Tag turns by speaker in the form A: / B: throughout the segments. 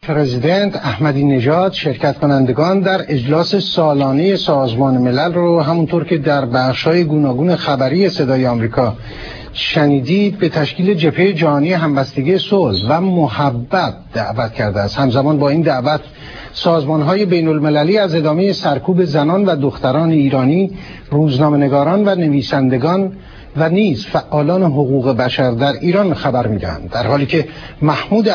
A: پرزیدنت احمدی نژاد شرکت کنندگان در اجلاس سالانه سازمان ملل رو همونطور که در بخش‌های گوناگون خبری صدای آمریکا شنیدید به تشکیل جبهه جهانی همبستگی صلح و محبت دعوت کرده است. همزمان با این دعوت سازمان‌های بین‌المللی از ادامه سرکوب زنان و دختران ایرانی، روزنامه‌نگاران و نویسندگان و نیز فعالان حقوق بشر در ایران خبر می‌دهند، در حالی که دکتر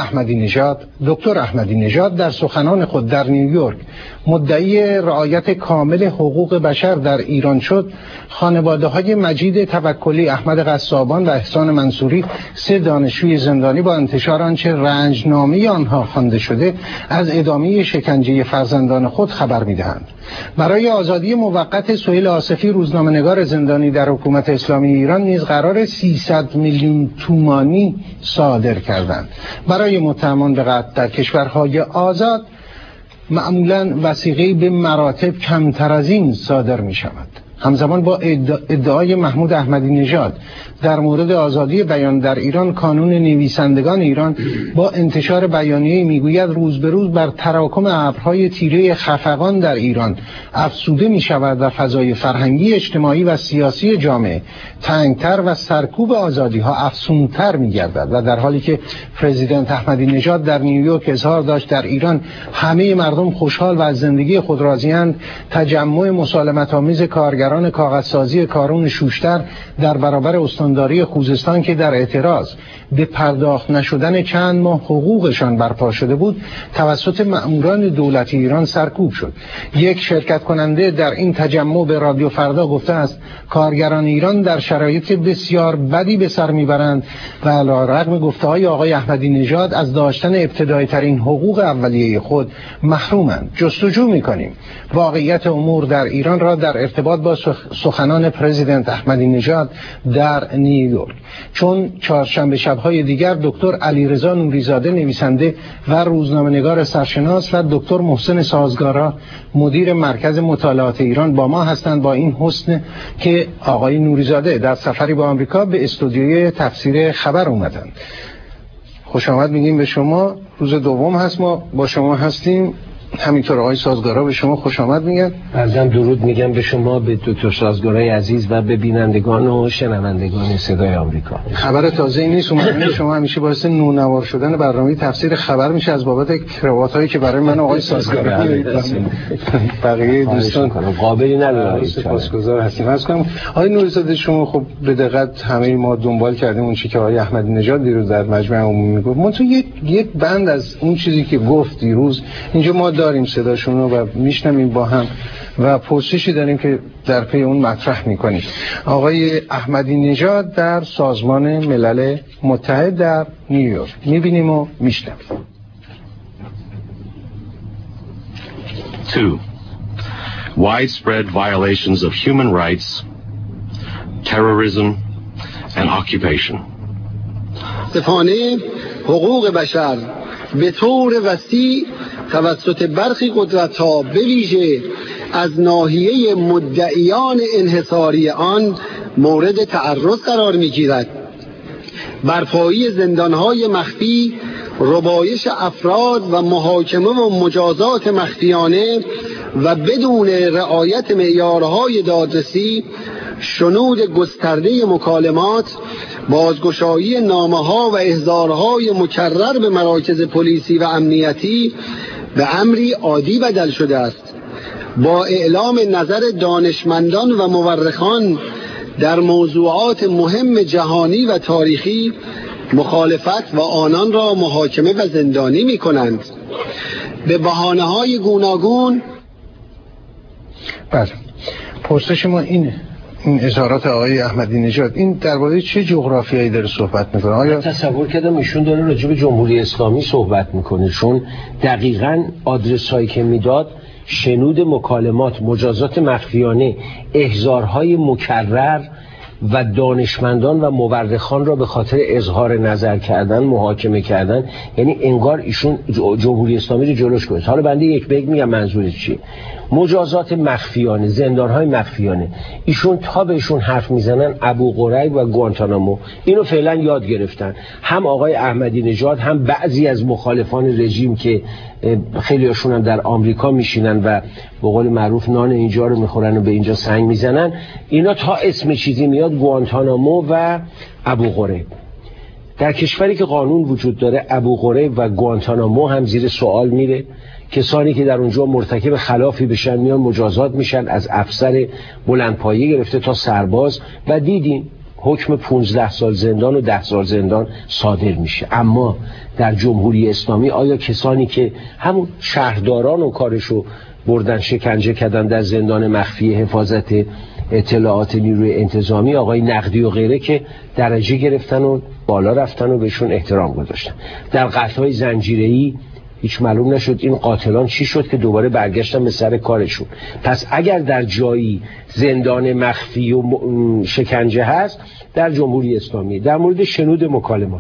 A: احمدی نژاد در سخنان خود در نیویورک مدعی رعایت کامل حقوق بشر در ایران شد. خانواده‌های مجید توکلی، احمد قصابان و احسان منصوری، 3 دانشجوی زندانی، با انتشار آنچه رنجنامه آنها خوانده شده از ادامه شکنجه فرزندان خود خبر می‌دهند. برای آزادی موقت سهیل آصفی، روزنامه‌نگار زندانی در حکومت اسلامی ایران، نیز قرار 300 میلیون تومانی صادر کردند. برای متهمان به قتل در کشورهای آزاد معمولاً وثیقه‌ای به مراتب کمتر از این صادر می شود. همزمان با ادعای محمود احمدی نژاد در مورد آزادی بیان در ایران، کانون نویسندگان ایران با انتشار بیانیه‌ای میگوید روز به روز بر تراکم ابرهای تیره خفقان در ایران افزوده می شود و فضای فرهنگی، اجتماعی و سیاسی جامعه تنگتر و سرکوب آزادی‌ها افزونتر می گردد. و در حالی که پرزیدنت احمدی نژاد در نیویورک اظهار داشت در ایران همه مردم خوشحال و از زندگی خود راضی‌اند، تجمع مسالمت‌آمیز کارگران کاغذسازی کارون شوشتر در برابر استانداری خوزستان که در اعتراض به پرداخت نشدن چند ماه حقوقشان برپا شده بود، توسط مأموران دولتی ایران سرکوب شد. یک شرکت کننده در این تجمع به رادیو فردا گفته است کارگران ایران در شرایط بسیار بدی به سر میبرند و علیرغم گفته‌های آقای احمدی نژاد از داشتن ابتدایی ترین حقوق اولیه خود محرومند. جستجو می‌کنیم واقعیت امور در ایران را در ارتباط با سخنان پرزیدنت احمدی نژاد در نیویورک. چون چهارشنبه شب‌های دیگر دکتر علیرضا نوری‌زاده، نویسنده و روزنامه‌نگار سرشناس، و دکتر محسن سازگارا، مدیر مرکز مطالعات ایران با ما هستند. با این حسن که آقای نوری‌زاده در سفری به آمریکا به استودیوی تفسیر خبر اومدند. خوش آمد میگیم به شما. روز دوم هست ما با شما هستیم. همینطور آقای سازگارا به شما خوش آمد میگن.
B: عرضم درود میگم به شما، به دکتر سازگارای عزیز و به بینندگان و شنوندگان صدای آمریکا.
A: خبر تازه‌ای نیست، اومدن شما همیشه باعث نونوار شدن برنامه تفسیر خبر میشه از بابت کراواتایی که برای من آقای سازگارا بقیه دوستان
B: قابلی نداره.
A: سپاسگزار هستیم. عرض کنم آقای نوری‌زاده، شما خب به دقت همه ما دنبال کردیم اون چیزی که آقای احمدی نژاد دیروز در مجمع عمومی گفت. من تو یک بند از اون چیزی که گفت دیروز اینجا ما داریم صداشون رو و میشنویم با هم و پرسشی داریم که در پی اون مطرح میکنیم. آقای احمدی نژاد در سازمان ملل متحد در نیویورک میبینیم و میشنویم.
C: 2. Widespread violations of human rights, terrorism and occupation.
D: متاسفانه حقوق بشر به طور وسیع توسط برخی قدرت‌ها به ویژه از ناحیه مدعیان انحصاری آن مورد تعرض قرار می‌گیرد. برپایی زندان‌های مخفی، ربایش افراد و محاکمه و مجازات مخفیانه و بدون رعایت معیارهای دادرسی، شنود گسترده مکالمات، بازگشایی نامه‌ها و احضارهای مکرر به مراکز پلیسی و امنیتی به امری عادی بدل شده است. با اعلام نظر دانشمندان و مورخان در موضوعات مهم جهانی و تاریخی مخالفت و آنان را محاکمه و زندانی می کنند. به بهانه‌های گوناگون.
A: بله، پرسش ما اینه، این اظهارات آقای احمدی نژاد این درباره چه جغرافیایی داره صحبت میکنه؟ آیا
B: تصور کردم ایشون داره راجع به جمهوری اسلامی صحبت میکنه، چون دقیقاً آدرس هایی که میداد شنود مکالمات، مجازات مخفیانه، احضارهای مکرر و دانشمندان و مورخان را به خاطر اظهار نظر کردن محاکمه کردن، یعنی انگار ایشون جمهوری اسلامی رو جلوش گذاشت. حالا بنده یک بیگ میگم منظورش چیه. مجازات مخفیانه، زندان‌های مخفیانه، ایشون تا بهشون حرف میزنن ابو غریب و گوانتانامو اینو فعلا یاد گرفتن. هم آقای احمدی نژاد هم بعضی از مخالفان رژیم که خیلی هاشون هم در آمریکا میشینن و به قول معروف نان اینجا رو میخورن و به اینجا سنگ میزنن، اینا تا اسم چیزی میاد گوانتانامو و ابو غریب. در کشوری که قانون وجود داره ابو غریب و گوانتانامو هم زیر سوال میره. کسانی که در اونجا مرتکب خلافی بشن میان مجازات میشن، از افسر بلندپایه گرفته تا سرباز، و دیدین حکم 15 سال زندان و 10 سال زندان صادر میشه. اما در جمهوری اسلامی آیا کسانی که همون شهرداران و کارشو بردن شکنجه کردن در زندان مخفی حفاظت اطلاعات نیروی انتظامی، آقای نقدی و غیره که درجه گرفتن و بالا رفتن و بهشون احترام گذاشتن، در قتل‌های زنجیره‌ای هیچ معلوم نشد این قاتلان چی شد که دوباره برگشتن به سر کارشون. پس اگر در جایی زندان مخفی و شکنجه هست در جمهوری اسلامی. در مورد شنود مکالمات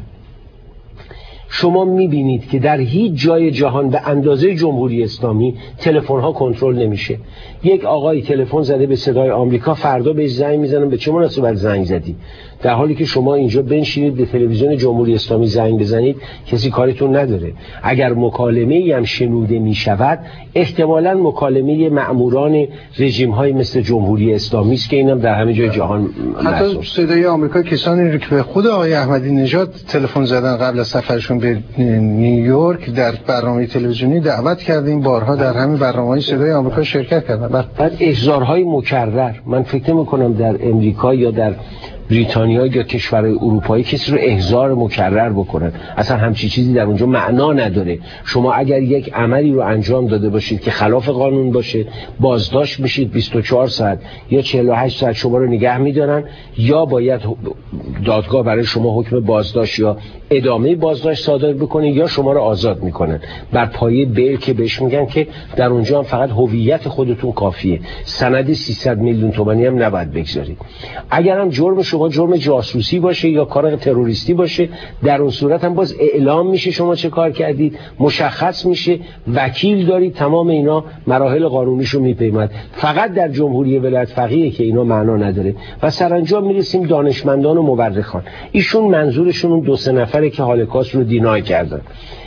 B: شما میبینید که در هیچ جای جهان به اندازه جمهوری اسلامی تلفن ها کنترل نمیشه. یک آقای تلفن زده به صدای آمریکا، فردا بهش زنگ میزنن به چه مناسبت زنگ زدی، در حالی که شما اینجا بنشینید به تلویزیون جمهوری اسلامی زنگ بزنید کسی کارتون نداره. اگر مکالمه‌ای هم شنوده میشود احتمالاً مکالمه مأموران رژیم های مثل جمهوری اسلامی است که اینم در همه جای جهان
A: حتی صدای آمریکا کسانی رو که به خود آقای احمدی نژاد تلفن زدن قبل از سفرشون به نیویورک در برنامه تلویزیونی دعوت کردیم، بارها در همین برنامه‌های صدای آمریکا شرکت کردن.
B: بعد احضارهای مکرر، من فکر می‌کنم در امریکا یا در بریتانیا یا کشورهای اروپایی کسی رو احضار مکرر بکنن، اصلا همچی چیزی در اونجا معنا نداره. شما اگر یک عملی رو انجام داده باشید که خلاف قانون باشه بازداشت میشید 24 ساعت یا 48 ساعت شما رو نگه میدارن، یا باید دادگاه برای شما حکم بازداشت یا ادامه بازداشت صادر بکنه یا شما رو آزاد میکنن بر پایه بیل که بهش میگن که در اونجا هم فقط هویت خودتون کافیه، سند 300 میلیون تومانی هم نباید بگذارید. اگر هم جرم شما جرم جاسوسی باشه یا کار تروریستی باشه در اون صورت هم باز اعلام میشه شما چه کار کردید، مشخص میشه، وکیل دارید، تمام اینا مراحل قانونیشو میپیمد. فقط در جمهوری ولایت فقیه که اینا معنا نداره. و سرانجام میرسیم دانشمندان و مورخان. ایشون منظورشون اون 2-3 نفره که هولوکاست رو دینای کردن.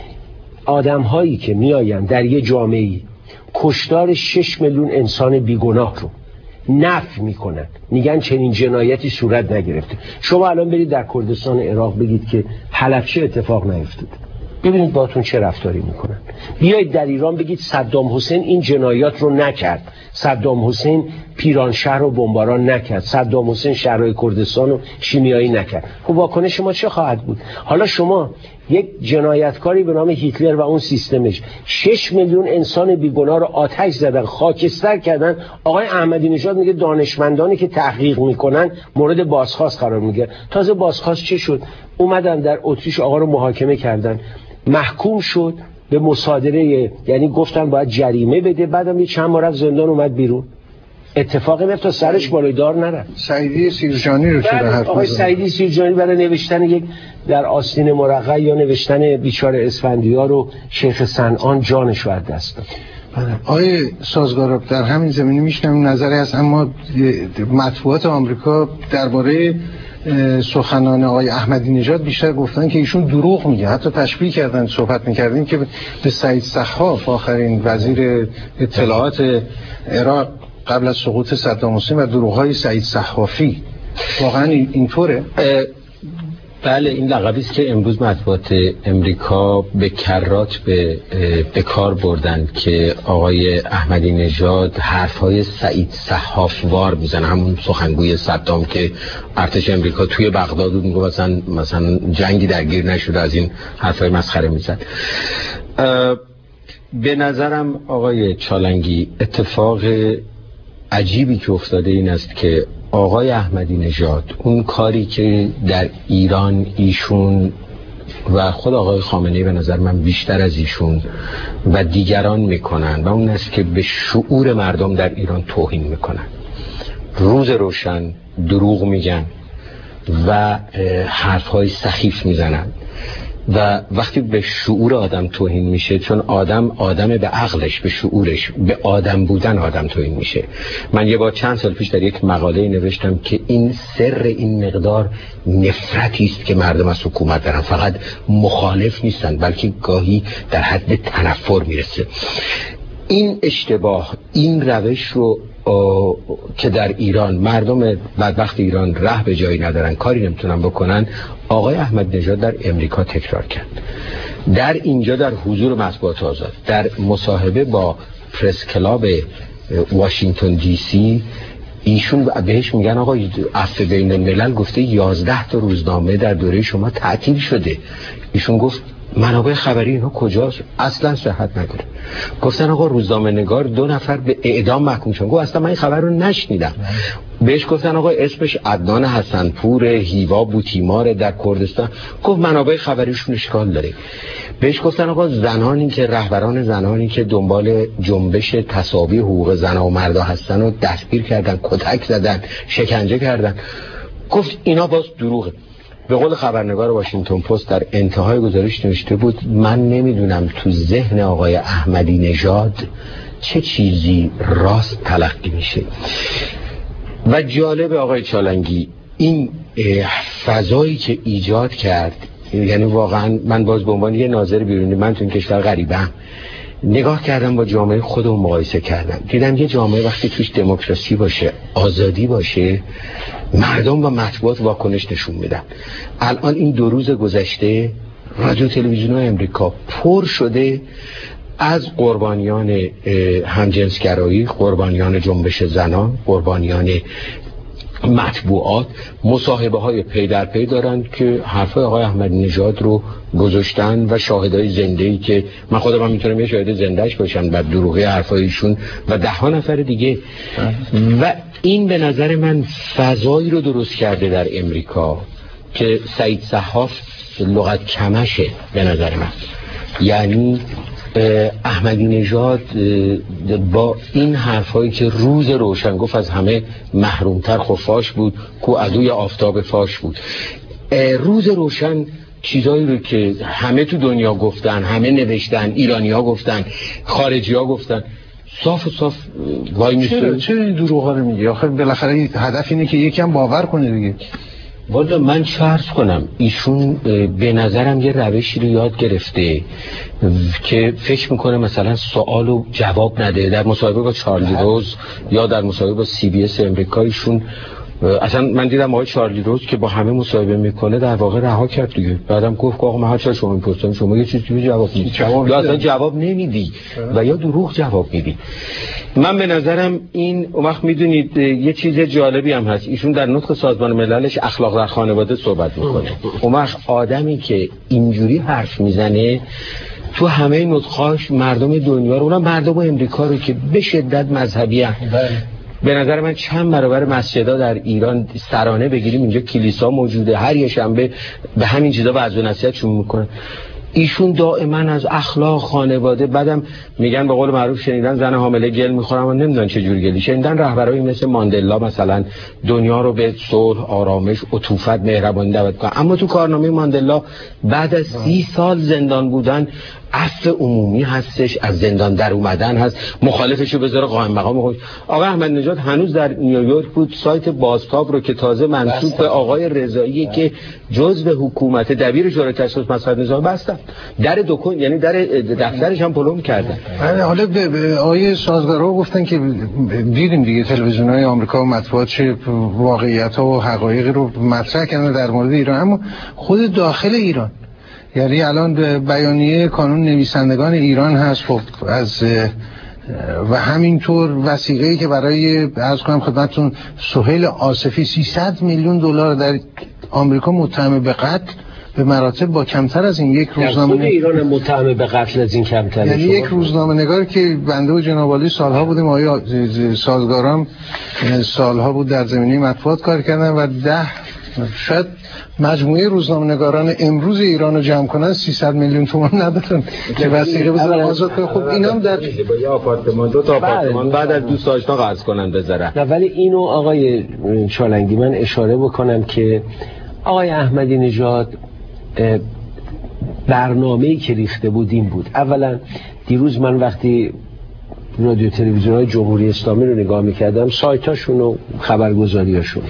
B: آدم هایی که میآیند در یه جامعه‌ای کشتار 6 میلیون انسان بیگناه رو نفی میکنن، میگن چنین جنایتی صورت نگرفته. شما الان برید در کردستان عراق بگید که حلبچه اتفاق نیفتاد، ببینید باهاتون چه رفتاری میکنن. بیایید در ایران بگید صدام حسین این جنایات رو نکرد، صدام حسین پیرانشهر رو بمباران نکرد، صدام حسین شهرهای کردستان رو شیمیایی نکرد. خب واکنش ما چه خواهد بود؟ حالا شما یک جنایتکاری به نام هیتلر و اون سیستمش 6 میلیون انسان بیگناه رو آتش زدن، خاکستر کردن. آقای احمدی نژاد میگه دانشمندانی که تحقیق میکنن مورد بازخواست قرار میگیرن. تازه بازخواست چه شد؟ اومدن در اتریش آقا رو محاکمه کردن، محکوم شد به مصادره، یعنی گفتن باید جریمه بده، بعدم یه چند ماه رفت زندان اومد بیرون. اتفاقی میفته تا سرش بالای دار نره.
A: سعیدی سیرجانی رو چرا حرف
B: آقای سعیدی سیرجانی برای نوشتن یک در آستین مرقع یا نوشتن بیچاره اسفندیار رو شیخ صنعان جانش رو از دست داد.
A: آقای سازگارا در همین زمینه میشنم نظری هست، اما مطبوعات آمریکا درباره سخنان آقای احمدی نژاد بیشتر گفتن که ایشون دروغ میگه. حتی تشبیه کردن، صحبت میکردیم که به سعید سخاف آخرین وزیر اطلاعات عراق قبل از سقوط صدام حسین و دروغ‌های سعید سخافی. واقعا اینطوره؟
E: بله، این لقبی است که امروز مطبوعات امریکا به کرات به کار بردن که آقای احمدی نژاد حرف‌های سعید سخاف وار میزنه، همون سخنگوی صدام که ارتش امریکا توی بغداد بود میگه مثلا جنگی درگیر نشده، از این حرف‌های مسخره میزد. به نظرم آقای چالنگی اتفاق عجیبی که افتاده این است که آقای احمدی نژاد اون کاری که در ایران ایشون و خود آقای خامنه‌ای به نظر من بیشتر از ایشون و دیگران میکنن و اون است که به شعور مردم در ایران توهین میکنن. روز روشن دروغ میگن، و حرف‌های سخیف میزنن و وقتی به شعور آدم توهین میشه، چون آدم به عقلش، به شعورش، به آدم بودن آدم توهین میشه. من یه بار چند سال پیش در یک مقاله نوشتم که این سر این مقدار نفرتی است که مردم از حکومت دارن، فقط مخالف نیستن بلکه گاهی در حد تنفر میرسه. این اشتباه، این روش رو که در ایران مردم بدبخت ایران ره به جایی ندارن، کاری نمیتونن بکنن، آقای احمدی نژاد در امریکا تکرار کرد. در اینجا در حضور مطبوعات آزاد، در مصاحبه با پرس کلاب واشنگتن دی سی، ایشون بهش میگن آقا عفو بین الملل گفته 11 تا روزنامه در دوره شما تعطیل شده. ایشون گفت منابع خبری اینا کجاست؟ اصلا صحت نداره. گفتن آقا روزنامه نگار 2 نفر به اعدام محکوم شدن. گفت اصلا من این خبر رو نشنیدم. بهش گفتن آقا اسمش عدنان حسنپور هیوا بوتیمار در کردستان. گفت منابع خبریشون اشکال داره. بهش گفتن آقا زنانی که رهبران زنانی که دنبال جنبش تساوی حقوق زن و مردا هستن رو دستگیر کردن، کتک زدن، شکنجه کردن. گفت اینا باز دروغه. به قول خبرنگار واشنگتن پست در انتهای گزارش نوشته بود من نمیدونم تو ذهن آقای احمدی نژاد چه چیزی راست تلقی میشه. و جالب آقای چالنگی این فضایی که ایجاد کرد، یعنی واقعا من باز به عنوان یه ناظر بیرونی، من تو این کشور غریبم، نگاه کردم با جامعه خودمون مقایسه کردم، دیدم یه جامعه وقتی توش دموکراسی باشه، آزادی باشه، مردم و مطبوعات واکنش نشون میدن. الان این 2 روز گذشته رادیو تلویزیون امریکا پر شده از قربانیان همجنسگرایی، قربانیان جنبش زنان، قربانیان مطبوعات، مصاحبه های پی در پی دارن که حرفای آقای احمدی نژاد رو گذاشتن و شاهدای زنده‌ای که من خودم هم میتونم یه شاهد زندهش باشم بر دروغی حرفایشون و 10 نفر دیگه. و این به نظر من فضایی رو درست کرده در امریکا که سعید صحاف لغت کمشه به نظر من. یعنی احمدی نژاد با این حرفایی که روز روشن گفت از همه محرومتر خفاش بود، کو عدوی آفتاب فاش بود، روز روشن چیزایی رو که همه تو دنیا گفتن، همه نوشتن، ایرانی ها گفتن، خارجی ها گفتن، صاف و صاف وای میسته.
A: چرا این دروغا رو میگی؟ آخه بالاخره هدف اینه که یکم باور کنه دیگه.
E: والا من چه عرض کنم، ایشون به نظرم یه روشی رو یاد گرفته که فکر میکنه مثلا سوالو جواب نده. در مصاحبه با چارلی روز یا در مصاحبه با CBS امریکا ایشون اصلا من دیدم آقای چارلی روز که با همه مصاحبه میکنه در واقع رها کرد دیگه. بعدم گفت آقا من هرچی شما میپرسم شما یه چیزی جواب میدید یا اصلا جواب نمیدی و یا دروغ جواب میدی. من به نظرم این وقت میدونید یه چیز جالبی هم هست، ایشون در نطق سازمان مللش اخلاق در خانواده صحبت میکنه. اون وقت آدمی که اینجوری حرف میزنه تو همه نطقاش مردم دنیا رو، اونم مردم امریکا رو که به شدت مذهبی هستند، به نظر من چند برابر مسجدها در ایران سرانه بگیریم اینجا کلیسا موجوده، هر یه شنبه به همین چیزا وعظ و نصیحتشون میکنن. ایشون دائما از اخلاق خانواده، بعدم میگن به قول معروف شنیدن زن حامله گل میخورن و نمیدونن چه جوری گلی. شنیدن رهبرایی مثل ماندلا مثلا دنیا رو به صلح، آرامش، عطوفت، مهربانی دعوت کنن، اما تو کارنامه ماندلا بعد از 30 سال زندان بودن عفو عمومی هستش، از زندان در اومدن هست، مخالفشو بذاره قائم مقام خودش. آقا احمدی نژاد هنوز در نیویورک بود، سایت بازتاب رو که تازه منسوب به آقای رضایی که جزء حکومت دبیر شورای تشخیص مسائل نظام بستن، در دکون یعنی در دفترش هم پلم کردن.
A: حالا آقای سازگارا گفتن که دیدیم دیگه تلویزیون‌های آمریکا و مطبوعات چه واقعیت‌ها و حقایقی رو مطرح کردن در مورد ایران، اما خود داخل ایران، یعنی الان بیانیه کانون نویسندگان ایران هست، خب از و همینطور وثیقه‌ای که برای عرض کنم خدمتتون سهیل آصفی 300 میلیون دلار در آمریکا متهم به قتل، به مراتب با کمتر از این یک روزنامه
B: ایران متهم به قتل از این کمتر،
A: یعنی یک روزنامه نگار که بنده و جناب عالی سالها بودیم، آقای سازگارام سالها بود در زمینه مطبوعات کار کردن و شاید مجموعه روزنامه‌نگاران امروز ایران رو جمع کنن 300 میلیون تومان ندارن که وثیقه بذارن آزاد کنن. خب اینم در
E: یه آپارتمان، 2 تا آپارتمان بعد از دوست آشنا قرض کنن بذارن.
B: ولی اینو آقای چالنگی من اشاره بکنم که آقای احمدی نژاد برنامه‌ای که ریخته بود این بود. اولا دیروز من وقتی رادیو تلویزیون‌های جمهوری اسلامی رو نگاه می‌کردم، سایتاشون و خبرگزاریاشون،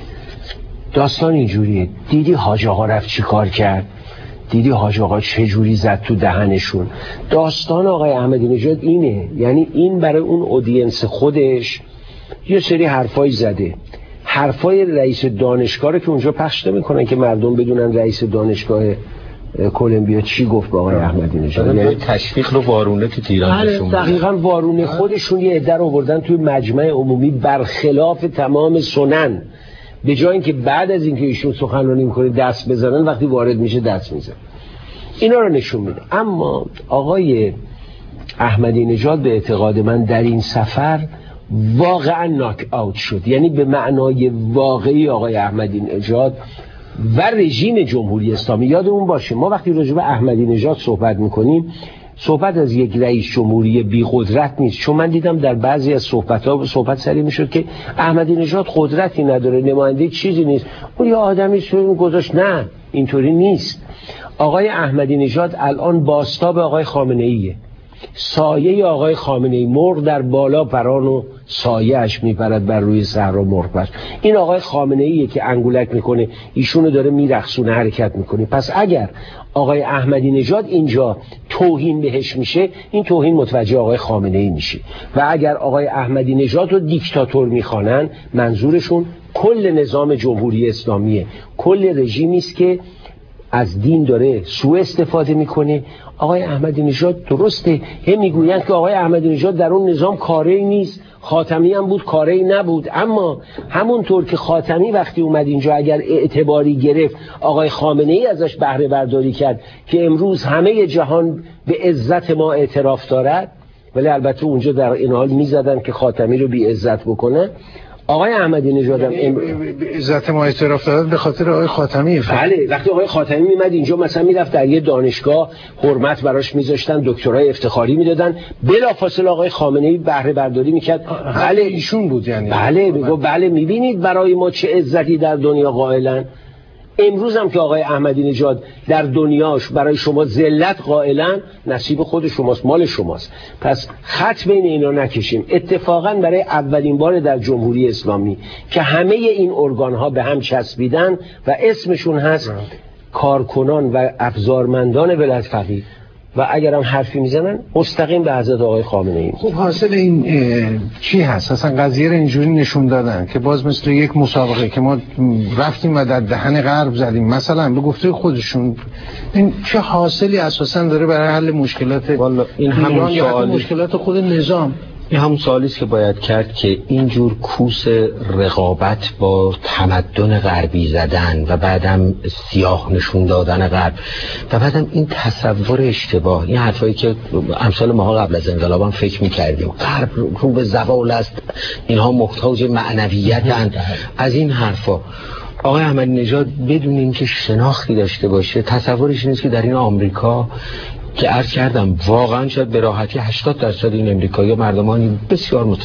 B: داستان اینجوریه. دیدی حاج آقا رفت چی کار کرد؟ دیدی حاج آقا چه جوری زد تو دهنشون؟ داستان آقای احمدی نژاد اینه، یعنی این برای اون اودینس خودش یه سری حرفای زده، حرفای رئیس دانشگاه رو که اونجا پخش نمی‌کنن که مردم بدونن رئیس دانشگاه کلمبیا چی گفت به آقای احمدی نژاد.
E: یعنی تشویق رو وارونه تو ایران نشون
B: میدن. دقیقاً وارونه خودشون یه عده رو آوردن توی مجمع عمومی برخلاف تمام سنن، به جای اینکه بعد از اینکه ایشون سخنرانی می‌کنه دست بزنن، وقتی وارد میشه دست میزنن. اینا رو نشون میده. اما آقای احمدی نژاد به اعتقاد من در این سفر واقعا ناک آوت شد، یعنی به معنای واقعی آقای احمدی نژاد و رژیم جمهوری اسلامی. یادمون باشه ما وقتی راجع به احمدی نژاد صحبت میکنیم، صحبت از یک رئیس جمهوری بی قدرت نیست، چون من دیدم در بعضی از صحبت سری میشد که احمدی نژاد قدرتی نداره، نماینده چیزی نیست، اون یه آدمی سوی گذاشت. نه، اینطوری نیست. آقای احمدی نژاد الان بازتاب آقای خامنه ایه، سایه آقای خامنه ای، مرغ در بالا پران و سایه اش میپرد بر روی صحرا مرغ پرد. این آقای خامنه ایه که انگولک میکنه، ایشونو داره میرقصونه، حرکت میکنه. پس اگر آقای احمدی نژاد اینجا توهین بهش میشه، این توهین متوجه آقای خامنه ای میشه. و اگر آقای احمدی نژاد رو دیکتاتور میخوانن، منظورشون کل نظام جمهوری اسلامیه، کل رژیمی است که از دین داره سوء استفاده میکنه. آقای احمدی نژاد درسته، هم میگویند که آقای احمدی نژاد در اون نظام کاری نیست، خاتمی هم بود کاری نبود، اما همونطور که خاتمی وقتی اومد اینجا اگر اعتباری گرفت، آقای خامنه ای ازش بهره برداری کرد که امروز همه جهان به عزت ما اعتراف دارد، ولی البته اونجا در این حال میزدن که خاتمی رو بی عزت بکنه. آقای احمدی نژاد
A: عزت ما اعتراف داد به خاطر آقای خاتمی.
B: بله، وقتی آقای خاتمی میمد اینجا مثلا میرفت در یه دانشگاه حرمت براش میذاشتن، دکترای افتخاری میدادن، بلافاصله آقای خامنه ای بهره برداری میکرد.
A: بله ایشون بود یعنی.
B: بله میگه بله میبینید برای ما چه عزتی در دنیا قائلن. امروز هم که آقای احمدی نژاد در دنیاش برای شما ذلت قائلن، نصیب خود شماست، مال شماست. پس خط بین اینا نکشیم. اتفاقا برای اولین بار در جمهوری اسلامی که همه این ارگان‌ها به هم چسبیدن و اسمشون هست کارکنان و افزارمندان ولایت فقیه، و اگرم حرفی میزنن مستقیم به حضرت آقای خامنه ای.
A: خب حاصل این چی هست؟ اصلا قضیه رو اینجوری نشون دادن که باز مثل یک مسابقه که ما رفتیم و در دهن غرب زدیم، مثلا به گفته خودشون، این چه حاصلی اساسا داره برای حل مشکلات
E: این همون سوال
A: مشکلات خود نظام؟
E: این همون سوالی است که باید کرد که اینجور کوس رقابت با تمدن غربی زدن و بعدم سیاه نشون دادن غرب و بعدم این تصور اشتباه، این حرفایی که امثال ماها قبل از انقلاب هم فکر می‌کردیم غرب رو به زوال است، اینها محتاج معنویتن، از این حرفا. آقای احمدی نژاد بدون اینکه شناختی داشته باشه تصورش نیست که در این آمریکا که عرض کردم واقعا شاید به راحتی 80% این امریکایی‌ها مردمانی بسیار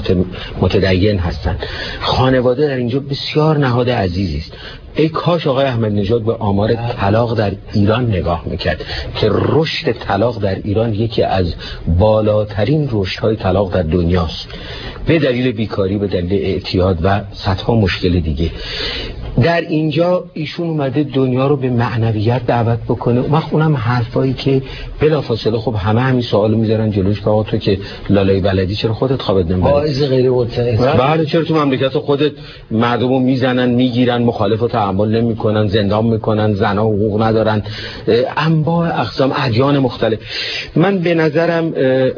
E: متدین هستند، خانواده در اینجا بسیار نهاد عزیزی است. ای کاش آقای احمدی نژاد به آمار طلاق در ایران نگاه میکرد که رشد طلاق در ایران یکی از بالاترین رشدهای طلاق در دنیاست، به دلیل بیکاری، به دلیل اعتیاد و صدها مشکل دیگه. در اینجا ایشون اومده دنیا رو به معنویت دعوت بکنه. اونم حرفایی که بلافاصله خب همه همین سوالو میذارن جلوش که آقا تو که لالای بلدی چرا خودت خوابت نمیبری؟
B: باعث غیر متعهد.
E: بله، چرا تو مملکت خودت مردمو میزنن، میگیرن، مخالفو تحمل نمیکنن، زندان میکنن، زنا حقوق ندارن، انواع اقسام ادیان مختلف. من به نظرم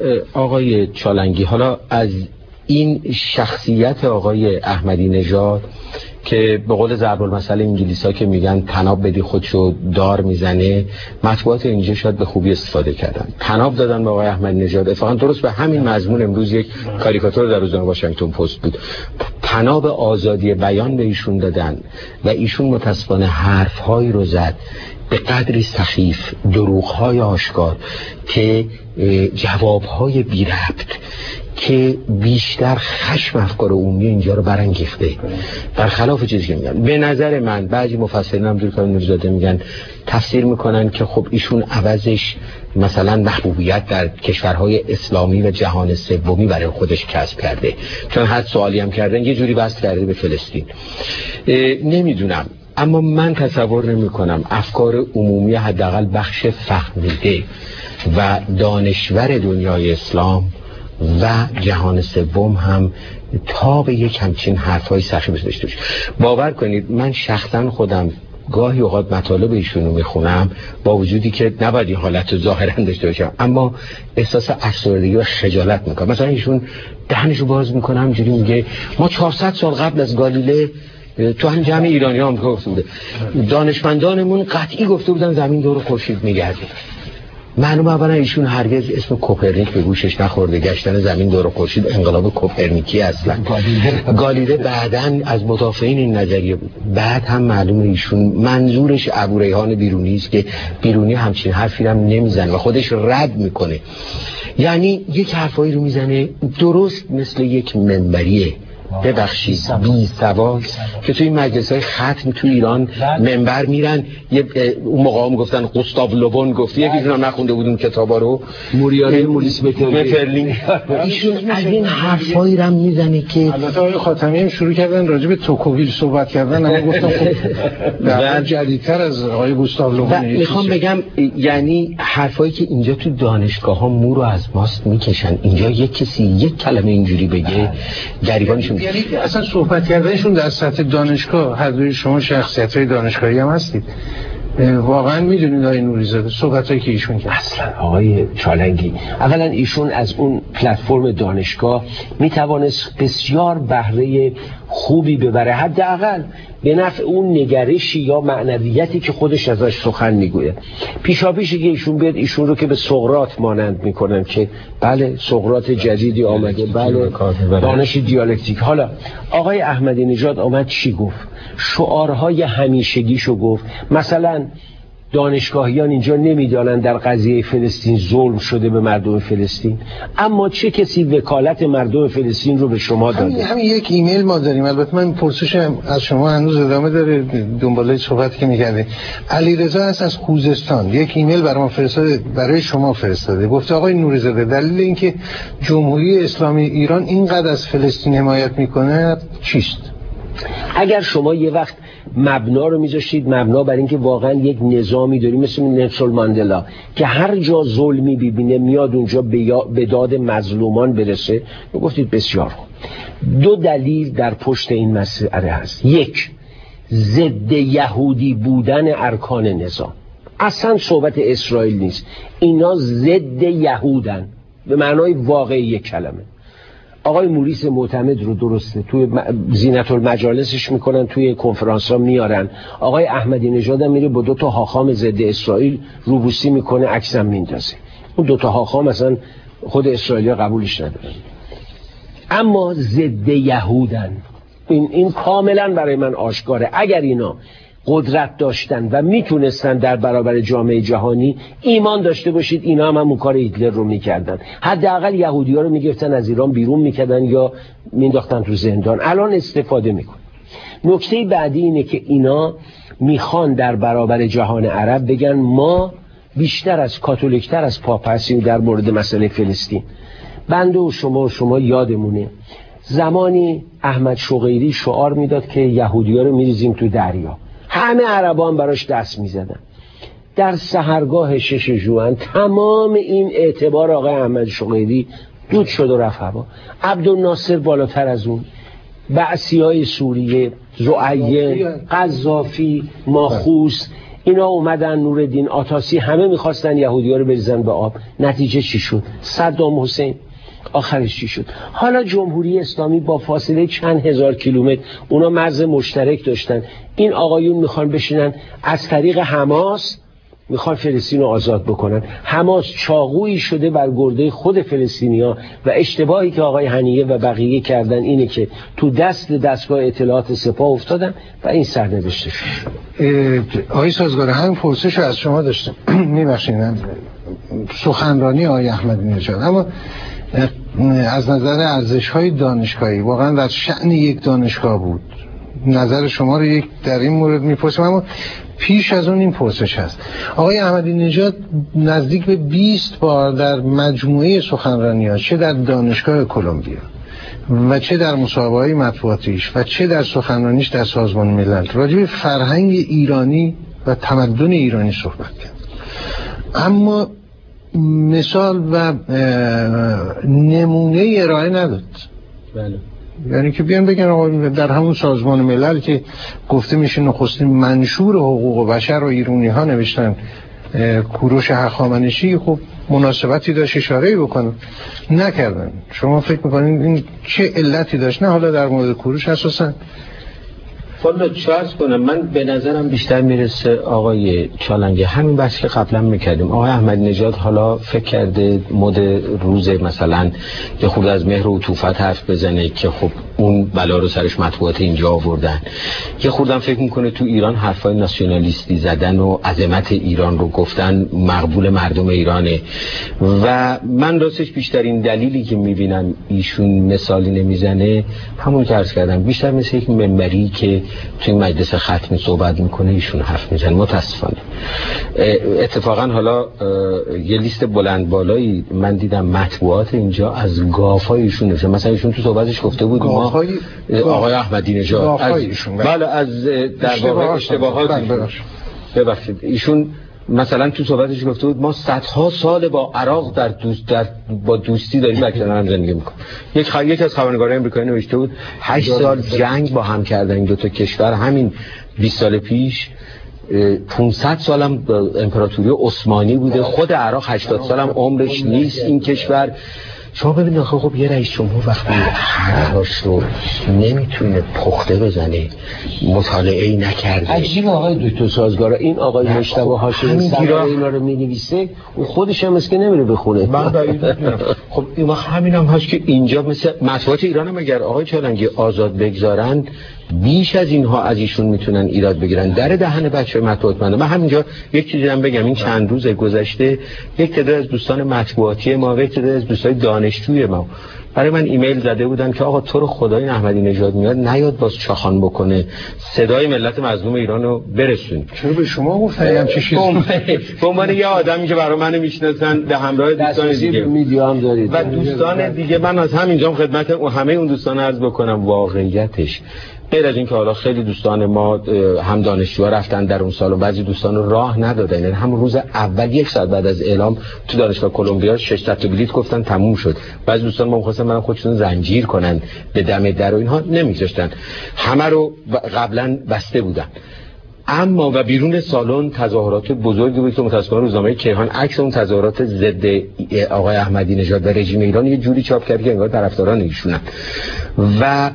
E: آقای چالنگی حالا از این شخصیت آقای احمدی نژاد که به قول ضرب المثل انگلیسا که میگن طناب بدی خودشو دار میزنه، مطبوعات اینجا شاید به خوبی استفاده کردن، طناب دادن به آقای احمدی نژاد. اتفاقا درست به همین مضمون امروز یک کاریکاتور در روزنامه واشنگتن پست بود، طناب آزادی بیان به ایشون دادن و ایشون متاسفانه حرفهایی رو زد به قدری سخیف، دروغ‌های آشکار که جواب‌های بی ربط که بیشتر خشم افکار عمومی اینجا رو برانگیخته، برخلاف چیزی که میگن. به نظر من بعضی مفسرین هم دکتر نوری‌زاده میگن تفسیر میکنن که خب ایشون عوضش مثلا محبوبیت در کشورهای اسلامی و جهان سومی برای خودش کسب کرده، چون حد سوالی هم کردن یه جوری بس کرده به فلسطین. نمیدونم، اما من تصور نمی کنم افکار عمومی حداقل بخش فهمیده و دانشور دنیای اسلام و جهان سوم هم تا به یک همچین حرفای سخیف داشته باشه. باور کنید من شخصا خودم گاهی اوقات مطالب ایشونو میخونم با وجودی که نباید این حالت ظاهرا داشته باشم، اما احساس افسردگی و خجالت میکنم. مثلا ایشون دهنشو باز میکنه همینجوری میگه ما 400 سال قبل از گالیله تو هم جمع ایرانی هم گفته بوده، دانشمندانمون قطعی گفته بودن زمین دور خورشید میگرده. معلومه اولا ایشون هرگز اسم کوپرنیک به گوشش نخورده، گشتن زمین دور خورشید انقلاب کوپرنیکی اصلا. گالیله بعدن از مدافعین این نظریه بود. بعد هم معلومه ایشون منظورش ابوریحان بیرونی است که بیرونی همچین حرفی هم نمیزنه و خودش رد میکنه. یعنی یک حرفایی رو میزنه درست مثل یک منبریه، ببخشید بی سواد که توی مجلس‌های ختم تو ایران منبر میرن. اون موقع هم گفتن گوستاو لوبون گفت، یکیشون هم نخونده بود اون کتابا رو، موریانه موریس مترلینگ. ایشون از این حرفایی رو میزنه که
A: البته آقای خاتمی هم شروع کردن راجع به توکوویل صحبت کردن، اما گفتم خب در جدیدتر از آقای گوستاو لوبون.
E: میخوام بگم یعنی حرفایی که اینجا تو دانشگاه‌ها مو رو از ماست میکشن، اینجا یک کسی یک کلمه اینجوری بگه گریبانشون.
A: یعنی اصلا صحبت کردنشون در سطح دانشگاه، هر دوی شما شخصیت‌های دانشگاهی هم هستید، واقعا میدونید آقای نوری‌زاده صحبتایی که ایشون کرد.
B: اصلا آقای چالنگی، اولا ایشون از اون پلتفرم دانشگاه میتوانست بسیار بهره خوبی ببره، حداقل به نفع اون نگرشی یا معنویتی که خودش ازش سخن میگوید. پیشاپیشی که ایشون بیاد ایشون رو که به سقراط مانند میکنن که بله سقراط جدیدی آمده، بله دانش دیالکتیک. حالا آقای احمدی نژاد آمد چی گفت؟ شعارهای همیشگیشو گفت. مثلا دانشگاهیان اینجا نمیدانن در قضیه فلسطین ظلم شده به مردم فلسطین، اما چه کسی وکالت مردم فلسطین رو به شما داده؟
A: همین یک ایمیل ما داریم، البته من پرسشم از شما هنوز ادامه داره دنباله صحبتی که می‌کردید. علیرضا از خوزستان یک ایمیل برام فرستاده، برای شما فرستاده، گفته آقای نوری‌زاده دلیل اینکه جمهوری اسلامی ایران اینقدر از فلسطین حمایت میکنه چیست؟
B: اگر شما یه وقت مبنا رو میذاشتید مبنا بر اینکه واقعا یک نظامی داریم مثل نلسون ماندلا که هر جا ظلمی ببینه میاد اونجا به داد مظلومان برسه، گفتید بسیار خوب. دو دلیل در پشت این مسئله هست. یک، ضد یهودی بودن ارکان نظام. اصلا صحبت اسرائیل نیست، اینا ضد یهودن به معنای واقعی کلمه. آقای موریس معتمد رو درسته توی زینت المجالسش میکنن، توی کنفرانس ها میارن. آقای احمدی نژاد هم میره با 2 تا حاخام ضد اسرائیل روبوسی میکنه، عکسم میندازه. اون 2 تا حاخام مثلا خود اسرائیلی قبولش ندارن، اما ضد یهودن. این کاملا برای من آشکاره. اگر اینا قدرت داشتن و میتونستن در برابر جامعه جهانی ایمان داشته باشید، اینا هم همون کار هیتلر رو میکردن، حداقل یهودی‌ها رو میگرفتن از ایران بیرون میکردن یا مینداختن تو زندان. الان استفاده میکنن. نکته بعدی اینه که اینا میخوان در برابر جهان عرب بگن ما بیشتر از کاتولیکتر از پاپ هستیم در مورد مسئله فلسطین. بنده و شما یادمونه زمانی احمد شقیری شعار میداد که یهودی‌ها رو میریزیم تو دریا، همه عربا هم براش دست میزدن. در سحرگاه 6 ژوئن تمام این اعتبار آقای احمد شقیری دود شد و رفت هوا. عبدالناصر بالاتر از اون، بعثیای سوریه، زعیه، قذافی، ماخوس، اینا اومدن، نورالدین آتاسی، همه میخواستن یهودی‌ها رو بریزن به آب. نتیجه چی شد؟ صدام حسین آخرش چی شد؟ حالا جمهوری اسلامی با فاصله چند هزار کیلومتر، اونا مرز مشترک داشتن، این آقایون میخوان بشینن از طریق حماس میخوان فلسطین رو آزاد بکنن. حماس چاقویی شده بر گرده خود فلسطینیا و اشتباهی که آقای هنیه و بقیه کردن اینه که تو دستگاه اطلاعات سپاه افتادن و این سرنوشته شد.
A: آقای سازگار، همین پرسش از شما داشتم. میبخشید سخنرانی آقای احمدی نژاد، اما از نظر ارزش‌های دانشگاهی واقعا در شأن یک دانشگاه بود. نظر شما رو در این مورد میپرسم، اما پیش از اون این پرسش هست. آقای احمدی نژاد نزدیک به 20 بار در مجموعه سخنرانی‌ها، چه در دانشگاه کلمبیا و چه در مصاحبه‌های مطبوعاتیش و چه در سخنرانیش در سازمان ملل، راجع به فرهنگ ایرانی و تمدن ایرانی صحبت کرد، اما مثال و نمونه ارائه نداد.
B: بله.
A: یعنی که بیان بگن آقا در همون سازمان ملل که گفته میشه نخستین منشور حقوق بشر و ایرانی ها نوشتن کوروش هخامنشی، خب مناسبتی داشت اشاره‌ای بکنن، نکردن. شما فکر میکنین این چه علتی داشت؟ نه حالا در مورد کوروش اساسا
E: والا چه عرض کنم، من به نظرم بیشتر میرسه آقای چالنگی همین بحث که قبلا میکردیم. آقای احمدی نژاد حالا فکر کرده مد روز مثلا یه خورده از مهر و عطوفت حرف بزنه که خب اون بلا رو سرش مطبوعات اینجا آوردن، یه خوردم فکر میکنه تو ایران حرفای ناسیونالیستی زدن و عظمت ایران رو گفتن مقبول مردم ایرانه. و من راستش بیشترین دلیلی که میبینم ایشون مثالی نمیزنه همون که عرض کردم، بیشتر مثل یک منبری که توی مجلس ختمی صحبت میکنه ایشون حرف میزنه. متاسفانه اتفاقا حالا یه لیست بلند بالایی من دیدم مطبوعات اینجا از گافای ایشون نشه. مثلا ایشون تو صحبتش گفته بود ما آقای احمدی نژاد بله از در واقع اشتباهات ببخشید ایشون مثلا تو صحبتش گفته بود ما صدها سال با عراق با دوستی داریم در کنار هم زندگی میکنیم. یک از خبرنگاران آمریکایی نوشته بود 8 سال جنگ با هم کردن این دو تا کشور، همین 20 سال پیش 500 سالم امپراتوری عثمانی بوده، خود عراق 80 سالم عمرش نیست این کشور. شما ببینید خب یه رئیس جمهور وقتی حرفاش رو نمیتونه پخته بزنه، مطالعه‌ای نکرده.
B: عجیب آقای دکتر سازگارا، این آقای مجتبی هاشمی اینا رو می‌نویسه و خودش هم که نمیره بخونه.
E: خب این همین هم هست که اینجا مثل مطبوعات ایران هم اگر آقای چالنگی آزاد بگذارن بیش از اینها از ایشون میتونن ایراد بگیرن. در دهن بچه مطبوعات من همینجا یک چیزی هم بگم، این چند روز گذشته یک تعداد از دوستان مطبوعاتی ما و یک تعداد از دوستای دانشجوی ما برای من ایمیل زده بودن که آقا تو رو خدای احمدی نژاد میاد نیاد باز چاخان بکنه، صدای ملت مظلوم ایران رو برسون.
A: چرا به شما گفتن چه چیزی؟
E: به عنوان یه آدمی که برای من میشناسن به همراه دوستان دیگه
B: میدیا هم دارید
E: و دوستان دیگه، من از همینجا خدمت همه اون دوستان عرض بکنم واقعیتش غیر از این که حالا خیلی دوستان ما هم دانشجوها رفتن در اون سال و بعضی دوستان رو راه ندادن، یعنی همون روز اول 1 ساعت بعد از اعلام تو دانشگاه کلمبیا 600 تا بلیط گفتن تموم شد. بعضی دوستان ما می‌خواستن برام خودشون زنجیر کنن به دم در و اینها نمی‌ذاشتن، همه رو قبلا بسته بودن. اما و بیرون سالن تظاهرات بزرگی بود که متأسفانه روزنامه کیهان عکس اون تظاهرات ضد آقای احمدی نژاد و رژیم ایران یه جوری چاپ کرد که انگار طرفداران ایشونن. و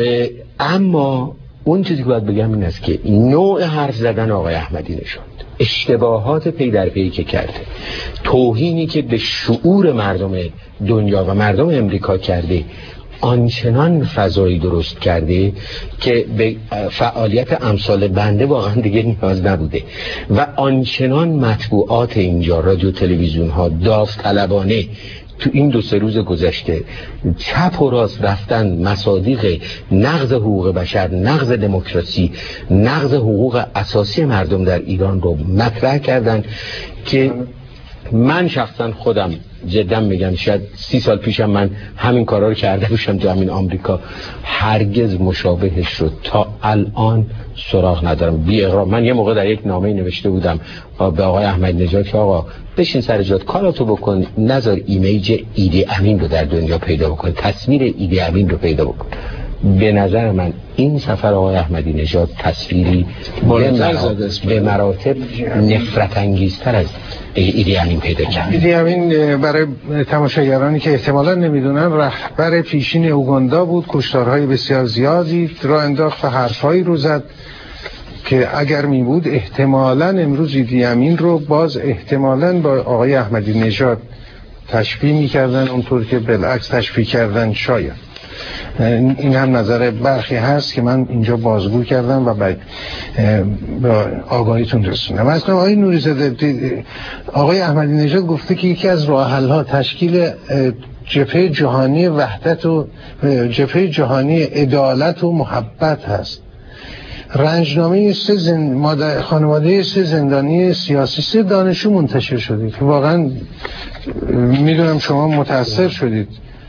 E: اما اون چیزی که باید بگم این است که نوع حرف زدن آقای احمدی نژاد، اشتباهات پی در پی که کرده، توهینی که به شعور مردم دنیا و مردم امریکا کرده، آنچنان فضایی درست کرده که به فعالیت امثال بنده واقعا دیگه نیاز نبوده و آنچنان مطبوعات اینجا رادیو تلویزیون ها داوطلبانه تو این 2-3 روز گذشته چپ و راست رفتن مصادیق نقض حقوق بشر، نقض دموکراسی، نقض حقوق اساسی مردم در ایران رو مطرح کردن که من شخصا خودم جدا میگم شاید 30 سال پیشم من همین کارا رو کرده باشم تو همین آمریکا، هرگز مشابهش رو تا الان سراغ ندارم. بی اغراق من یه موقع در یک نامه نوشته بودم به آقای احمدی نژاد که آقا بشین سر جات کاراتو بکن، نذار ایمیج ایدی امین رو در دنیا پیدا بکن، تصویر ایدی امین رو پیدا بکن. به نظر من این سفر آقای احمدی نژاد تصویری به مراتب نفرت انگیزتر از ایدی امین پیدا کرد.
A: ایدی امین برای تماشاگرانی که احتمالا نمیدونن رهبر پیشین اوگاندا بود، کشتارهای بسیار زیادی راه انداخت و حرفهایی رو زد که اگر می بود احتمالاً امروز ایدی امین رو باز احتمالاً با آقای احمدی نژاد تشبیه می‌کردن اونطور که بالعکس تشبیه کردن. شاید این هم نظر برخی هست که من اینجا بازگو کردم و با آگاهیتون رسوندم. مثلا آقای نوری‌زاده، آقای احمدی نژاد گفته که یکی از راه حل‌ها تشکیل جبهه جهانی وحدت و جبهه جهانی عدالت و محبت هست. رنجنامه خانواده 3 زندانی سیاسی 3 دانشجو منتشر شده که واقعا میدونم شما متاثر شدید.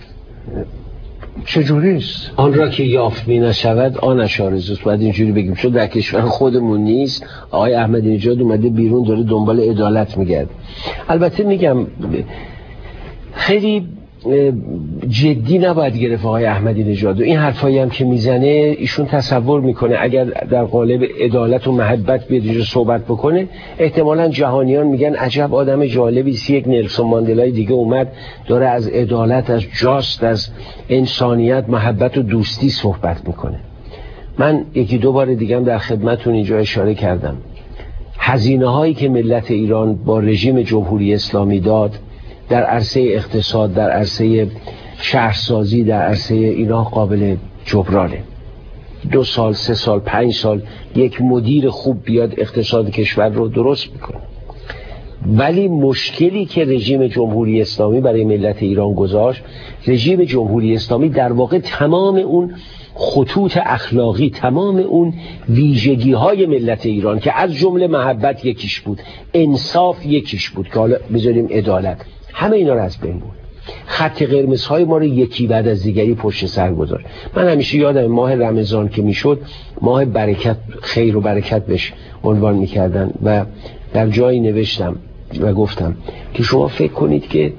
A: چجوریست؟
B: آن را که یافت می نشود آنش آرزوست. باید اینجوری بگیم چون در کشور خودمون نیست. آقای احمدی نژاد اومده بیرون داره دنبال عدالت میگرد. البته میگم خیلی جدی نباید گرفت آقای احمدی نژاد و این حرفایی هم که میزنه ایشون تصور میکنه اگر در قالب عدالت و محبت بیاد صحبت بکنه احتمالاً جهانیان میگن عجب آدم جالبی است. یک نلسون ماندلای دیگه اومد داره از عدالت، از جاست، از انسانیت، محبت و دوستی صحبت میکنه. من 1-2 بار دیگه هم در خدمتتون اینجا اشاره کردم هزینه هایی که ملت ایران با رژیم جمهوری اسلامی داد در عرصه اقتصاد، در عرصه شهرسازی، در عرصه اینا قابل جبرانه. 2 سال، 3 سال، 5 سال یک مدیر خوب بیاد اقتصاد کشور رو درست میکنه. ولی مشکلی که رژیم جمهوری اسلامی برای ملت ایران گذاشت، رژیم جمهوری اسلامی در واقع تمام اون خطوط اخلاقی، تمام اون ویژگی های ملت ایران که از جمله محبت یکیش بود، انصاف یکیش بود که حالا بذاریم عدالت، همه اینا رو از بین برد. خط قرمزهای ما رو یکی بعد از دیگری پشت سر گذاشت. من همیشه یادم ماه رمضان که میشد ماه برکت، خیر و برکت بهش عنوان میکردن و در جایی نوشتم و گفتم که شما فکر کنید که